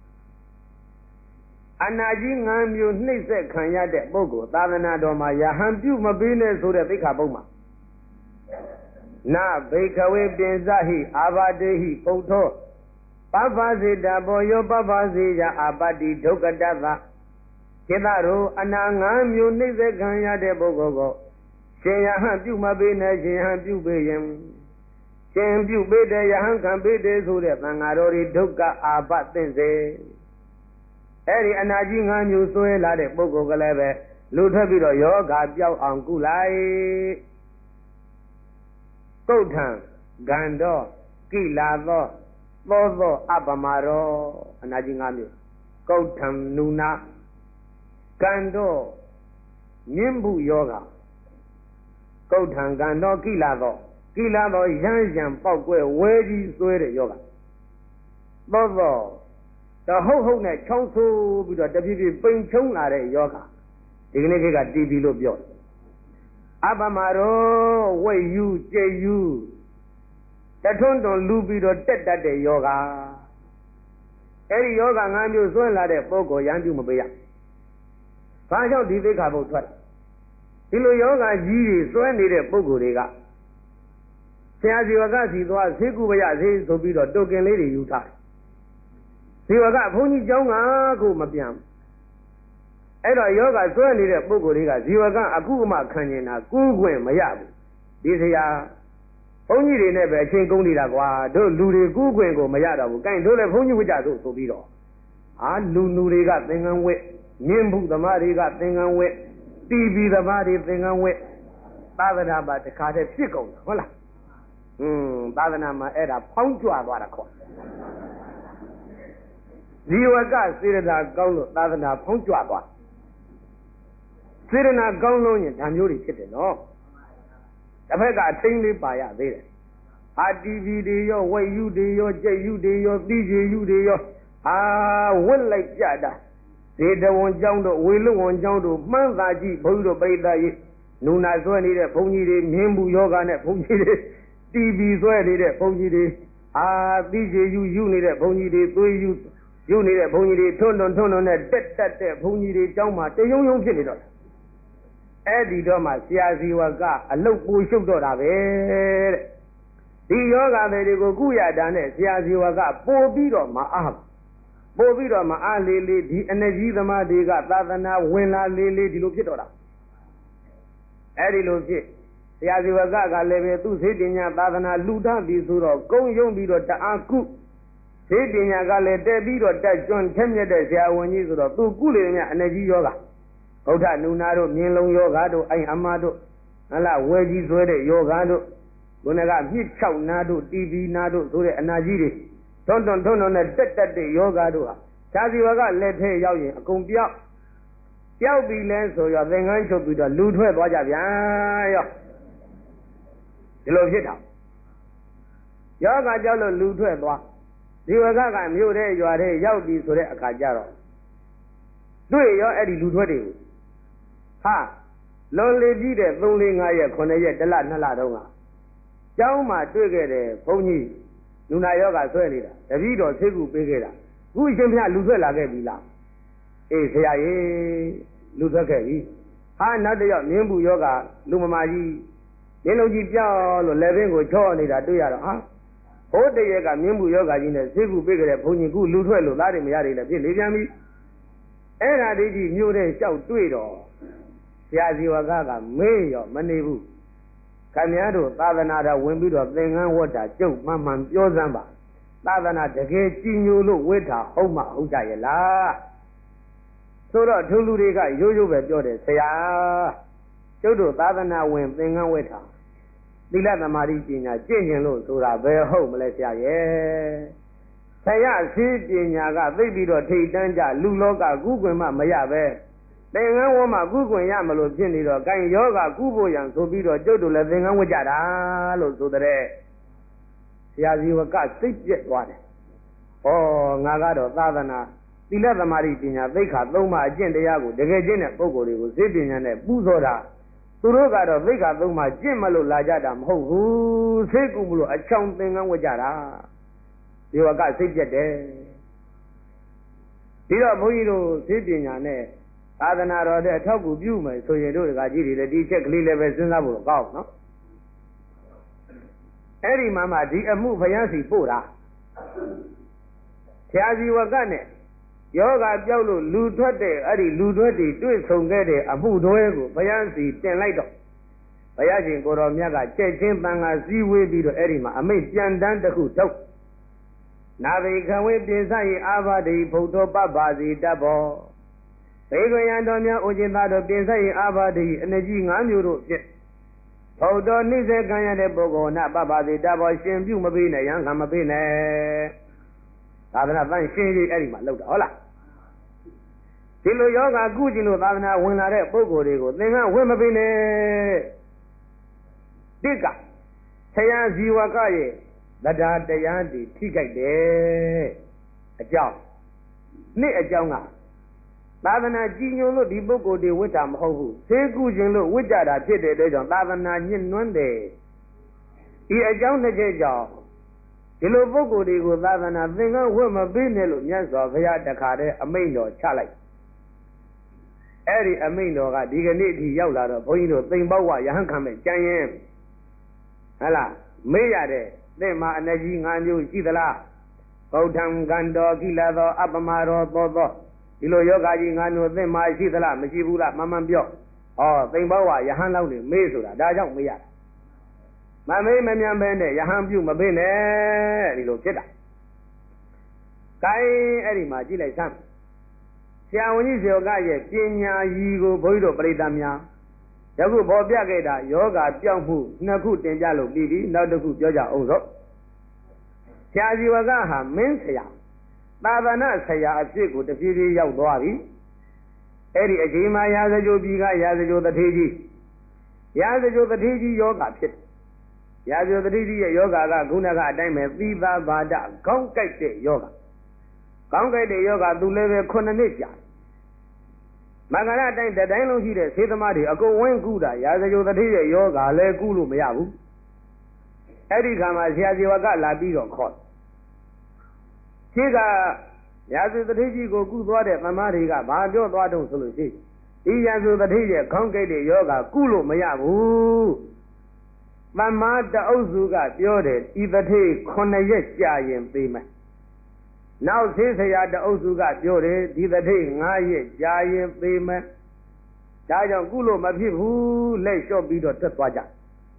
[SPEAKER 1] အနာကြီး9မျိုးနှိမ့်ဆက်ခံရတဲ့ပုဂ္ဂိုလ်သာသနာတော်မှာယဟန်ပြုမပေးနဲ့ဆိုတဲ့သိက္ခာပုဒ်မှာနာဘိခဝေပင်စဟိအာဘာတေဟိပုထ္ထောပပ္ပစေတဘောယောပပ္ပစေယအာပတ္တိဒုက္ကတသကိတရောအနာ9မျိုးနှိမ့်ဆက်ခံရတဲ့ပုဂ္ဂိုလ်ကိုရှင်ယဟန်ပြုမပေးနဲ့ရှင်ယဟန်ပြုပေးရင်ရှင်ပြုပေးတဲ့ယဟန်ခံပေးတဲ့ဆိုတဲ့သံဃာတော်တွေဒုက္ခအာပသင့်စေအဲ့ဒီအနာကြီး9မျိုးဆွဲလာတဲ့ပုဂ္ဂိုလ်ကလည်းပဲလူထွက်ပြီးတော့ယောဂပြောက်အောင်ကုလိုက်ကုဋ္ဌံဂန္ဓောကိလာသောသောအပ္ပမရောအနာကြီး9မျိုးကုဋ္ဌံနုနာကန္ဓောမြင့်မှုယောဂကုဋ္ဌံကန္ဓောကိလာသောရမ်းရံပေါက်ကွဲဝဲကြီးဆွဲတဲ့ယောဂသောတော့ဟုတ်နဲ့ချောင်းဆိုးပြီးတော့တဖြည်းဖြည်းပိန်ချုံလာတဲ့ယောဂဒီကနေ့ကတီးပြီးလို့ပြောအပမရောဝိတ်ယူကြိတ်ယူတထွန်းတွန်လူပြီးတော့တက်တတ်တဲ့ယောဂအဲ့ဒီယောဂ၅မျိုးစွန့်လာတဲ့ပုဂ္ဂိုလ်ရန်ပြုမပေးရဘာကြောင့်ဒီသိက္ခာပုဒ်ထွက်ဒီလိုယောဂကြီးတွေစွဲနေတဲ့ပုဂ္ဂိုလ်တွေကဆရာဇီဝကစီသွားဈေးကုပရဈေးဆိုပြီးတော့တိုကင်လေးတွေယူထားတယ်ဇီဝကဘုန်းကြီးကျောင်းကကိုမပြန်အဲ့တော့ယောဂစွဲနေတဲ့ပုဂ္ဂိုလ်တွေကဇီဝကအခုမှခံနေတာကူးခွင့်မရဘူးဒီဆရာဘုန်းကြီးတွေနဲ့ပဲအချင်းကုန်နေတာကွာတို့လူတွေကူးခွင့်ကိုမရတော့ဘူးကိုင်းတို့လည်းဘုန်းကြီးဝိကြသို့ဆိုပြီးတော့လူတွေကသင်္ကန်းဝက်မြင်းဘူးသမားတွေကသင်္ကန်းဝက်တီဗီသမားတွေသင်္ကန်းဝက်သာသနာပါတခါတည်းဖြစ်ကုန်တာဟုတ်လားသာသနာမှာအဲ့ဒါဖောင်းကြွသွားတာခေါ်ဇီဝကစေရနာကောင်းလို့သာသနာဖောင်းကြွသွားစေရနာကောင်းလို့ရင်ဓာမျိုးတွေဖြစ်တယ်နော်တစ်ဖက်ကအသိလေးပါရသေးတယ်တီဗီတွေရောဝက်ယူတွေရောကြက်ယူတွေရောသီးချေယူတွေရောဝက်လိုက်ကြတာဒေတဝန်ကျောင်းတို့ဝေလွဝန်ကျောင်းတို့မှန်းသာကြည့်ဘုန်းကြီးတို့ပြိဿကြီးနုနာဆွဲနေတဲ့ဘုန်းကြီးတွေမြင်းဘူးယောဂနဲ့ဘုန်းကြီးတွေတီဗီဆွဲနေတဲ့ဘုန်းကြီးတွေသီးချေယူနေတဲ့ဘုန်းကြီးတွေသွေးယူနေတဲ့ဘုန်းကြီးတွေထွန်းထွန်းနဲ့တက်တက်တဲ့ဘုန်းကြီးတွေကျောင်းမှာတယုံဖြစ်နေတော့အဲ့ဒီတော့မှဆရာဇီဝကအလုတ်ပူရှုပ်တော့တာပဲတဲ့ဒီယောဂတွေကိုကုရတာနဲ့ဆရာဇီဝကပို့ပြီးတော့မအားပို့ပြီးတော့မအားလေးဒီenergy သမားတွေကသာသနာဝင်လာလေးဒီလိုဖြစ်တော့တာအဲ့ဒီလိုဖြစ်ဆရာဇီဝကလည်းပဲသူ့စေတညာသာသနာလူထပြီးဆိုတော့ကုန်းယုံပြီးတော့တအားကုစေတညာကလည်းတက်ပြီးတော့တက်ကျွန်းထက်မြက်တဲ့ဆရာဝန်ကြီးဆိုတော့သူကုလေမြ energy ယောဂဗုဒ္ဓနုနာတို့မြင်လုံးယောဂတို့အိုင်အမတို့ဟလာဝဲကြီးဆွဲတဲ့ယောဂတို့ဘုန်းကမြစ်ချောက်နာတို့တီဗီနာတို့ဆိုတဲ့အနာကြီးတွေထွန်းထွန်းနဲ့တက်တဲ့ယောဂတို့ဟာဇာတိဝကလက်ထဲရောက်ရင်အကုန်ပြောက်ပြီလဲဆိုရောသင်္ကန်းချုပ်ပြီးတော့လူထွက်သွားကြဗျာရောဒီလိုဖြစ်တာယောဂကြောက်လို့လူထွက်သွားဒီဝကမြို့တဲ့ရွာတဲ့ရောက်ပြီဆိုတဲ့အခါကျတော့တွေ့ရောအဲ့ဒီလူထွက်တွေကိုလွန်လေပြီးတဲ့3 4 5ရက်9ရက်1လ2လတုန်းကကျောင်းမှာတွေ့ခဲ့တယ်ဘုန်းကြီးလူနာယောဂဆွဲနေတာတပည့်တော်ဆေးကူပေးခဲ့တာခုအရှင်ဘုရားလူထွက်လာခဲ့ပြီလားအေးဆရာကြီးလူထွက်ခဲ့ပြီနောက်တစ်ယောက်မြင်းဘူးယောဂလူမမာကြီးမြင်းလုံးကြီးပြောင်းလို့လက်ပင်ကိုချော့နေတာတွေ့ရတော့ဟိုတရက်ကမြင်းဘူးယောဂကြီးနဲ့ဆေးကူပေးခဲ့တဲ့ဘုန်းကြီးခုလူထွက်လို့သားတွေမရတွေလည်းဖြစ်လေပြန်ပြီအဲ့ဒါဒီကြီးမြို့တဲ့လျှောက်တွေ့တော့ဆရာဇီဝကမေးရောမနေဘူးခင်ဗျားတို့သာသနာတော်ဝင်ပြီးတော့သင်္ကန်းဝတ်တာကျုပ်မှန်ပြောစမ်းပါသာသနာတကယ်ကြည်ညိုလို့ဝတ်တာဟုတ်မှဟုတ်ကြရဲ့လားဆိုတော့ဒုလူတွေကရိုးပဲပြောတယ်ဆရာကျုပ်တို့သာသနာဝင်သင်္ကန်းဝတ်တာသီလသမာဓိပညာကျင့်ကျင်လို့ဆိုတာဘယ်ဟုတ်မလဲဆရာရဲ့ဆရာရှိပညာကသိပြီးတော့ထိတ်တန်းကြလူလောကကုကွင်မှမရပဲသင်္ကန်းဝတ်မှကုကွင်ရမလို့ဖြစ်နေတော့ကံယောဂကုဖို့ရန်ဆိုပြီးတော့ကျုပ်တို့လည်းသင်္ကန်းဝတ်ကြတာလို့ဆိုတဲ့ဆရာဇီဝကစိတ်ပြက်သွားတယ်ငါကတော့သာသနာသီလသမာဓိပညာသိက္ခာ3ပါးအကျင့်တရားကိုတကယ်ကျင့်တဲ့ပုဂ္ဂိုလ်တွေကိုစိတ်ပညာနဲ့ပူဇော်တာသူတို့ကတော့သိက္ခာ3ပါးကျင့်မလို့လာကြတာမဟုတ်ဘူးစိတ်ကူမလို့အချောင်သင်္ကန်းဝတ်ကြတာဇီဝကစိတ်ပြက်တယ်ဒီတော့ဘုန်းကြီးတို့စိတ်ပညာနဲ့သာသနာတော်တဲ့အထောက်အကူပြုမယ်ဆိုရင်တို့တကကြီးတွေလည်းဒီချက်ကလေးလည်းပဲစဉ်းစားဖို့ကောင်းနော်အဲ့ဒီမှာဒီအမှုဘုရားစီပို့တာဆရာဇီဝကနဲ့ယောဂပြောက်လို့လူထွက်တဲ့အဲ့ဒီလူထွက်တွေတွေ့ဆုံခဲ့တဲ့အမှုတွဲကိုဘုရားစီတင်လိုက်တော့ဘုရားရှင်ကိုတော်မြတ်ကကြက်ချင်းပန်းကစည်းဝေးပြီးတော့အဲ့ဒီမှာအမိတ်ပြန်တန်းတစ်ခုထုတ်နာဘေခဝေပြင်ဆိုင်အာဘာဒိဘုဒ္ဓပပ္ပါစီတဘောဘေကွယံတော်များဥจิตတော်ပြင်ဆိုင်အာဘာဒိအနေကြီး5မျိုးတို့ဖြင့်ဘုဒ္ဓနှိစေခံရတဲ့ပုဂ္ဂိုလ်နာပပ္ပါစီတဘောရှင်ပြုမပေးနဲ့ရံခံမပေးနဲ့သာသနာတန်ရှင်းကြီးအဲ့ဒီမှာလောက်တာဟုတ်လားဒီလိုယောဂကုကျင်လို့သာသနာဝင်လာတဲ့ပုဂ္ဂိုလ်တွေကိုသင်္ကန်းဝတ်မပေးနဲ့တိကဆရာဇီဝကရဲ့တရားတည်ထိကြိုက်တယ်အကြောင်းနေ့အကြောင်းကသာသနာကြီးညိုလို့ဒီပုဂ္ဂိုလ်တွေဝိတ္တာမဟုတ်ဘူးဆေးကုခြင်းလို့ဝိတ္တာတာဖြစ်တဲ့အတွက်ကြောင့်သာသနာညှဉ်းနှွမ်းတယ်ဒီအကြောင်းတစ်ချက်ကြောင့်ဒီလိုပုဂ္ဂိုလ်တွေကိုသာသနာသင်္ကန်းဝတ်မပေးနဲ့လို့မြတ်စွာဘုရားတခါတည်းအမိန့်တော်ချလိုက်အဲ့ဒီအမိန့်တော်ကဒီကနေ့အထိရောက်လာတော့ဘုန်းကြီးတို့သိမ်ပေါက်ဝရဟန်းခံမဲ့ကြံရင်ဟလားမေးရတဲ့သင်မှာအနေကြီး၅မျိုးရှိသလားဗုဒ္ဓံကံတော်ကိလသောအပမရောသောဒီလိုယောဂကြီး၅မျိုးသင်မှာရှိသလားမရှိဘူးလားမှန်မှန်ပြောဩသိမ်ပေါက်ဝရဟန်းလောက်နေမေးဆိုတာဒါကြောင့်မေးရတာမမေးမမြန်ပဲနဲ့ယဟန်ပြုမပေးနဲ့ဒီလိုဖြစ်တာ။ကိုင်းအဲ့ဒီမှာကြည့်လိုက်စမ်းဆရာဝန်ကြီးဇောကရဲ့ပညာရည်ကိုဘုန်းကြီးတို့ပြိတ္တများယခုပေါ်ပြခဲ့တာယောဂပြောင်းမှုနှစ်ခုတင်ပြလို့ပြီးပြီနောက်တစ်ခုပြောကြအောင်စို့ဆရာဇေဝကဟာမင်းဆရာသာသနာဆရာအဖြစ်ကိုတဖြည်းဖြည်းရောက်သွားပြီအဲ့ဒီအချိန်မှာရာဇဂိုပြည်ကရာဇဂိုတထေကြီးရာဇဂိုတထေကြီးယောဂဖြစ်ရာဇဂိုတထေကြီးရဲ့ယောဂကခုနကအတိုင်းပဲသီသာဘာဒခေါင်းကိုက်တဲ့ယောဂခေါင်းကိုက်တဲ့ယောဂသူလည်းပဲ9နှစ်ကြာမင်္ဂလာတိုင်းတိုင်းလုံးရှိတဲ့သေသမားတွေအကုန်ဝင်းကူတာရာဇဂိုတထေရဲ့ယောဂလည်းကူလို့မရဘူးအဲ့ဒီခါမှာဆရာဇေဝကလာပြီးတော့ခေါ်ရှိကရာဇဂိုတထေကြီးကိုကူသွားတဲ့သမားတွေကဘာပြောသွားတော့ဆိုလို့ရှိဒီရာဇဂိုတထေရဲ့ခေါင်းကိုက်တဲ့ယောဂကူလို့မရဘူးသမ္မာတအုပ်စုကပြောတယ်ဤတထေ9ရက်ကြာရင်သိမယ်နောက်ဆေးဆရာတအုပ်စုကပြောတယ်ဒီတထေ9ရက်ကြာရင်သိမယ်ဒါကြောင့်ကုလို့မဖြစ်ဘူးလက်လျှော့ပြီးတော့တက်သွားကြ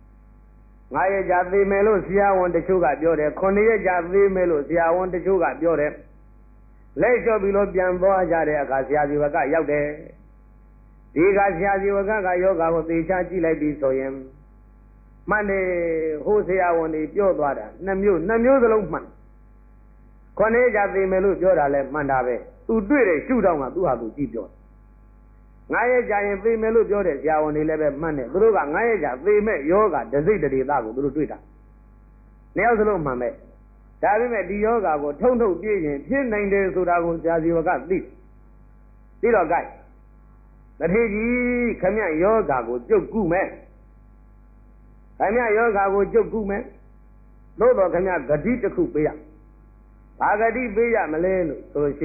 [SPEAKER 1] 9ရက်ကြာသိမယ်လို့ဆရာဝန်တချို့ကပြောတယ်9ရက်ကြာသိမယ်လို့ဆရာဝန်တချို့ကပြောတယ်လက်လျှော့ပြီးတော့ပြန်သွားကြတဲ့အခါဆရာဇေဝကရောက်တယ်ဒီကဆရာဇေဝကယောဂကိုသေချာကြည့်လိုက်ပြီးဆိုရင်မှန်တယ်ဟိုဆရာဝန်တွေပြောသွားတာနှစ်မျိုးစလုံးမှန်ခொနည်းကြသိမယ်လို့ပြောတာလဲမှန်တာပဲသူတွေ့တယ်ရှုထောင့်ကသူ့ဟာသူကြည့်ပြော9ရက်ကြာရင်သိမယ်လို့ပြောတဲ့ဆရာဝန်တွေလည်းပဲမှန်တယ်သူတို့က9ရက်ကြာသိမဲ့ယောဂဒစိတ်တေသကိုသူတို့တွေ့တာနှစ်ယောက်စလုံးမှန်ပဲဒါပေမဲ့ဒီယောဂကိုထုံပြည့်ရင်ဖြစ်နိုင်တယ်ဆိုတာကိုဆရာဇေဝကသိတော့ gain တထေကြီးခမရယောဂကိုကြုတ်ကုမဲ့ခင်ဗျယောဂါကိုကြုတ်ကူးမယ်သို့တော်ခင်ဗျဂတိတစ်ခုပေးရဘာဂတိပေးရမလဲလို့ဆိုရှိ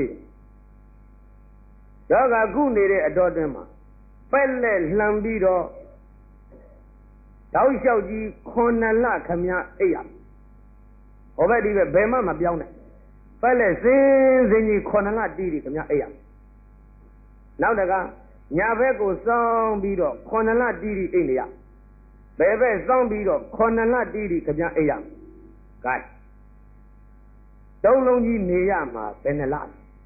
[SPEAKER 1] ယောဂါကုနေတဲ့အတော်တွင်မှာပက်လက်လှမ်းပြီးတော့တောက်လျှောက်ကြီး9လခင်ဗျအိပ်ရဟောဘက်ဒီဘယ်မှမပြောင်းနဲ့ပက်လက်စင်းစင်းကြီး9လတီးခင်ဗျအိပ်ရနောက်တကညာဘက်ကိုစောင်းပြီးတော့9လတီးအိပ်နေရဘယ်ဘက်စောင်းပြီးတော့9လတီးခင်ဗျအိပ်ရကဲတုံးလုံးကြီးနေရမှာဘယ်နှလ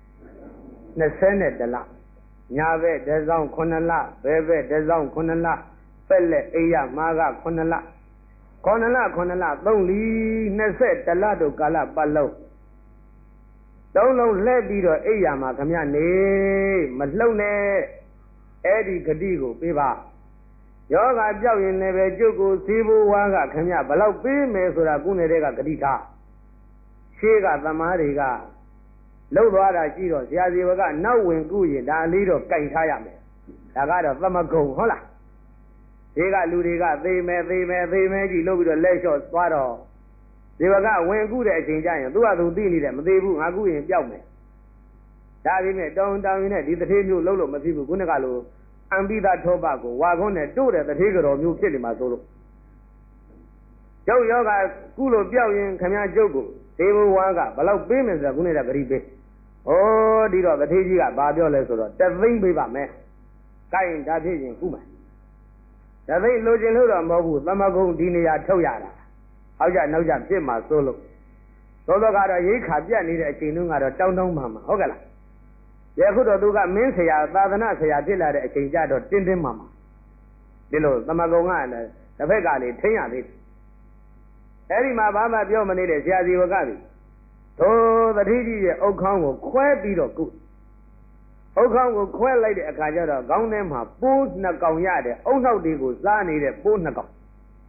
[SPEAKER 1] 21လညာဘက်တစောင်း9လဘယ်ဘက်တစောင်း9လပက်လက်အိပ်ရမှာက9လ9လ3လီ21လတို့ကာလပတ်လုံးတုံးလုံးလှည့်ပြီးတော့အိပ်ရမှာခင်ဗျနေမလှုပ်နဲ့အဲ့ဒီဂတိကိုပေးပါယောဂပြောက်ရင်လည်းပဲကျုပ်ကိုစီးဖို့ဝါကခင်ဗျဘလောက်ပေးမယ်ဆိုတာကုနေတဲ့ကဂတိထားရှေးကသမားတွေကလှုပ်သွားတာရှိတော့ဆရာဇေဝကနောက်ဝင်ကုရင်ဒါလေးတော့ကြိုက်ထားရမယ်ဒါကတော့သမဂုံဟုတ်လားဒီကလူတွေကသေမယ်ကြီးလှုပ်ပြီးတော့လက်လျှော့သွားတော့ဇေဝကဝင်ကုတဲ့အချိန်ကျရင်သူ့ဟာသူသိနေတယ်မသေးဘူးငါကုရင်ပြောက်မယ်ဒါပေမဲ့တောင်းရင်နဲ့ဒီတထေးမျိုးလှုပ်လို့မဖြစ်ဘူးခုနကလိုအံပိသထောပကိုဝါခွန်းနဲ့တို့တဲ့တထေးကြော်မျိုးဖြစ်နေမှာဆိုလို့ကျုပ်ယောဂကုလို့ပြောက်ရင်ခမကျုပ်ကိုသေဘဝကဘလောက်ပေးမယ်ဆိုတာခုနေတာဂရိပေးဩဒီတော့တထေးကြီးကဘာပြောလဲဆိုတော့တသိမ့်ပေးပါမယ်ကိုင်းဒါဖြစ်ရင်ကုမယ်တသိမ့်လိုချင်လို့တော့မဟုတ်ဘူးသမဂုံဒီနေရာထုတ်ရတာဟောက်ကြနောက်ကြဖြစ်မှာစိုးလို့သို့တော့ကတော့ရိခါပြတ်နေတဲ့အချိန်တုန်းကတော့တောင်းမှမှာဟုတ်ကဲ့လားယခုတော့သူကမင်းဆရာသာသနာဆရာဖြစ်လာတဲ့အချိန်ကြတော့တင်းမှာဒီလိုသမဂုံကလည်းတစ်ဖက်ကလေထိမ့်ရသေးတယ်အဲ့ဒီမှာဘာမှပြောမနေတဲ့ဆရာစီဝကပြီသို့တတိကြီးရဲ့ဥက္ခေါင်းကိုခွဲပြီးတော့ကုဥက္ခေါင်းကိုခွဲလိုက်တဲ့အခါကျတော့ခေါင်းထဲမှာပိုးနှစ်ကောင်ရတယ်အုံနောက်တွေကိုစားနေတဲ့ပိုးနှစ်ကောင်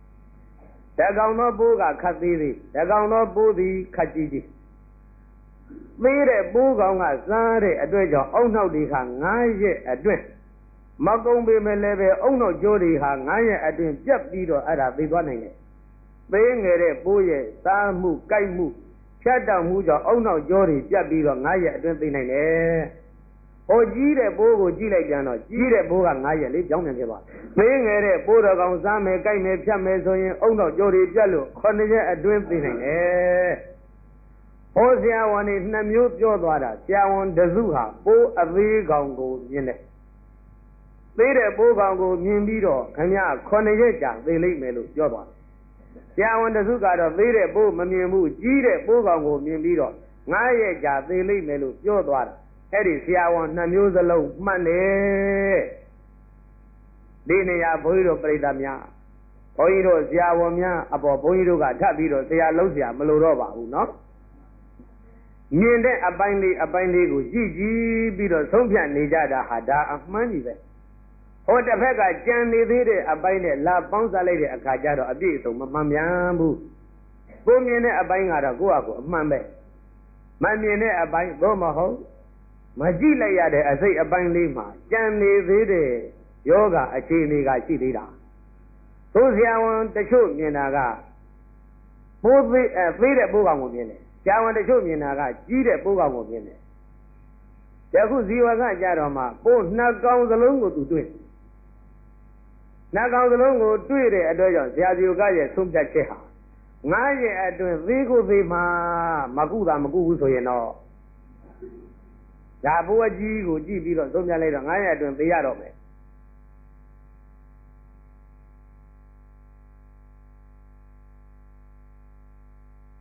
[SPEAKER 1] တကောင်သောပိုးကခတ်သေးတကောင်သောပိုးသည်ခတ်ကြီးသေးတဲ့ပိုးကောင်ကစားတဲ့အတွက်ကြောင့်အုံနောက်တွေဟာ9ရက်အတွင်းမကုံပေမဲ့လည်းပဲအုံနောက်ကျိုးတွေဟာ9ရက်အတွင်းပြတ်ပြီးတော့အဲ့ဒါသိသွားနိုင်တယ်သေးငယ်တဲ့ပိုးရဲ့စားမှုကြိုက်မှုဖြတ်တောက်မှုကြောင့်အုံနောက်ကျိုးတွေပြတ်ပြီးတော့9ရက်အတွင်းသိနိုင်တယ်ဟိုကြီးတဲ့ပိုးကိုကြည့်လိုက်ပြန်တော့ကြီးတဲ့ပိုးက9ရက်လေးကြောင်းပြန်ခဲ့ပါသေးငယ်တဲ့ပိုးတော်ကောင်စားမယ်ကြိုက်မယ်ဖြတ်မယ်ဆိုရင်အုံနောက်ကျိုးတွေပြတ်လို့9ရက်အတွင်းသိနိုင်တယ်ဟောဆရာဝန်တွေ2မျိုးပြောသွားတာဆရာဝန်တစုဟာပိုးအသေးကောင်ကိုမြင်တယ်သေးတဲ့ပိုးကောင်ကိုမြင်ပြီးတော့ခင်ဗျာ9ရက်ကြာသိလိမ့်မယ်လို့ပြောသွားတယ်ဆရာဝန်တစုကတော့သေးတဲ့ပိုးမမြင်ဘူးကြီးတဲ့ပိုးကောင်ကိုမြင်ပြီးတော့9ရက်ကြာသိလိမ့်မယ်လို့ပြောသွားတာအဲ့ဒီဆရာဝန်2မျိုးစလုံးမှန်တယ်ဒီနေရာဘုန်းကြီးတို့ပြိဿများဘုန်းကြီးတို့ဆရာဝန်များအပေါ်ဘုန်းကြီးတို့ကထပ်ပြီးတော့ဆရာလုံးဆရာမလိုတော့ပါဘူးเนาะမြင်တဲ့အပိုင်းလေးကိုကြည့်ကြည့်ပြီးတော့ဆုံးဖြတ်နေကြတာဟာဒါအမှန်ကြီးပဲဟိုတစ်ဖက်ကကြံနေသေးတဲ့အပိုင်းနဲ့လာပေါင်းစားလိုက်တဲ့အခါကျတော့အပြည့်အစုံမမှန်ပြန်ဘူးကိုမြင်တဲ့အပိုင်းကတော့ကိုယ့်အကူအမှန်ပဲမမြင်တဲ့အပိုင်းတော့မဟုတ်မကြည့်လိုက်ရတဲ့အစိတ်အပိုင်းလေးမှာကြံနေသေးတဲ့ယောဂအခြေအနေကရှိသေးတာသို့ဆရာဝန်တချို့မြင်တာကပိုးသေးတဲ့ပိုးကောင်ကိုမြင်တယ်ဆရာဝန်တချို့မြင်တာကကြီးတဲ့ပိုးကောင်ကိုမြင်တယ်ယခုဇီဝကကြတော့မှပိုးနှစ်ကောင်စလုံးကိုသူတွေ့နှစ်ကောင်စလုံးကိုတွေ့တဲ့အတွက်ကြောင့်ဆရာဇီဝကရဲ့ဆုံးဖြတ်ချက်ဟာ9ရက်အတွင်းသေးကိုသေးမှာမကုတာမကုဘူးဆိုရင်တော့ဒါပိုးအကြီးကိုကြည့်ပြီးတော့ဆုံးဖြတ်လိုက်တော့9ရက်အတွင်းသေရတော့မယ်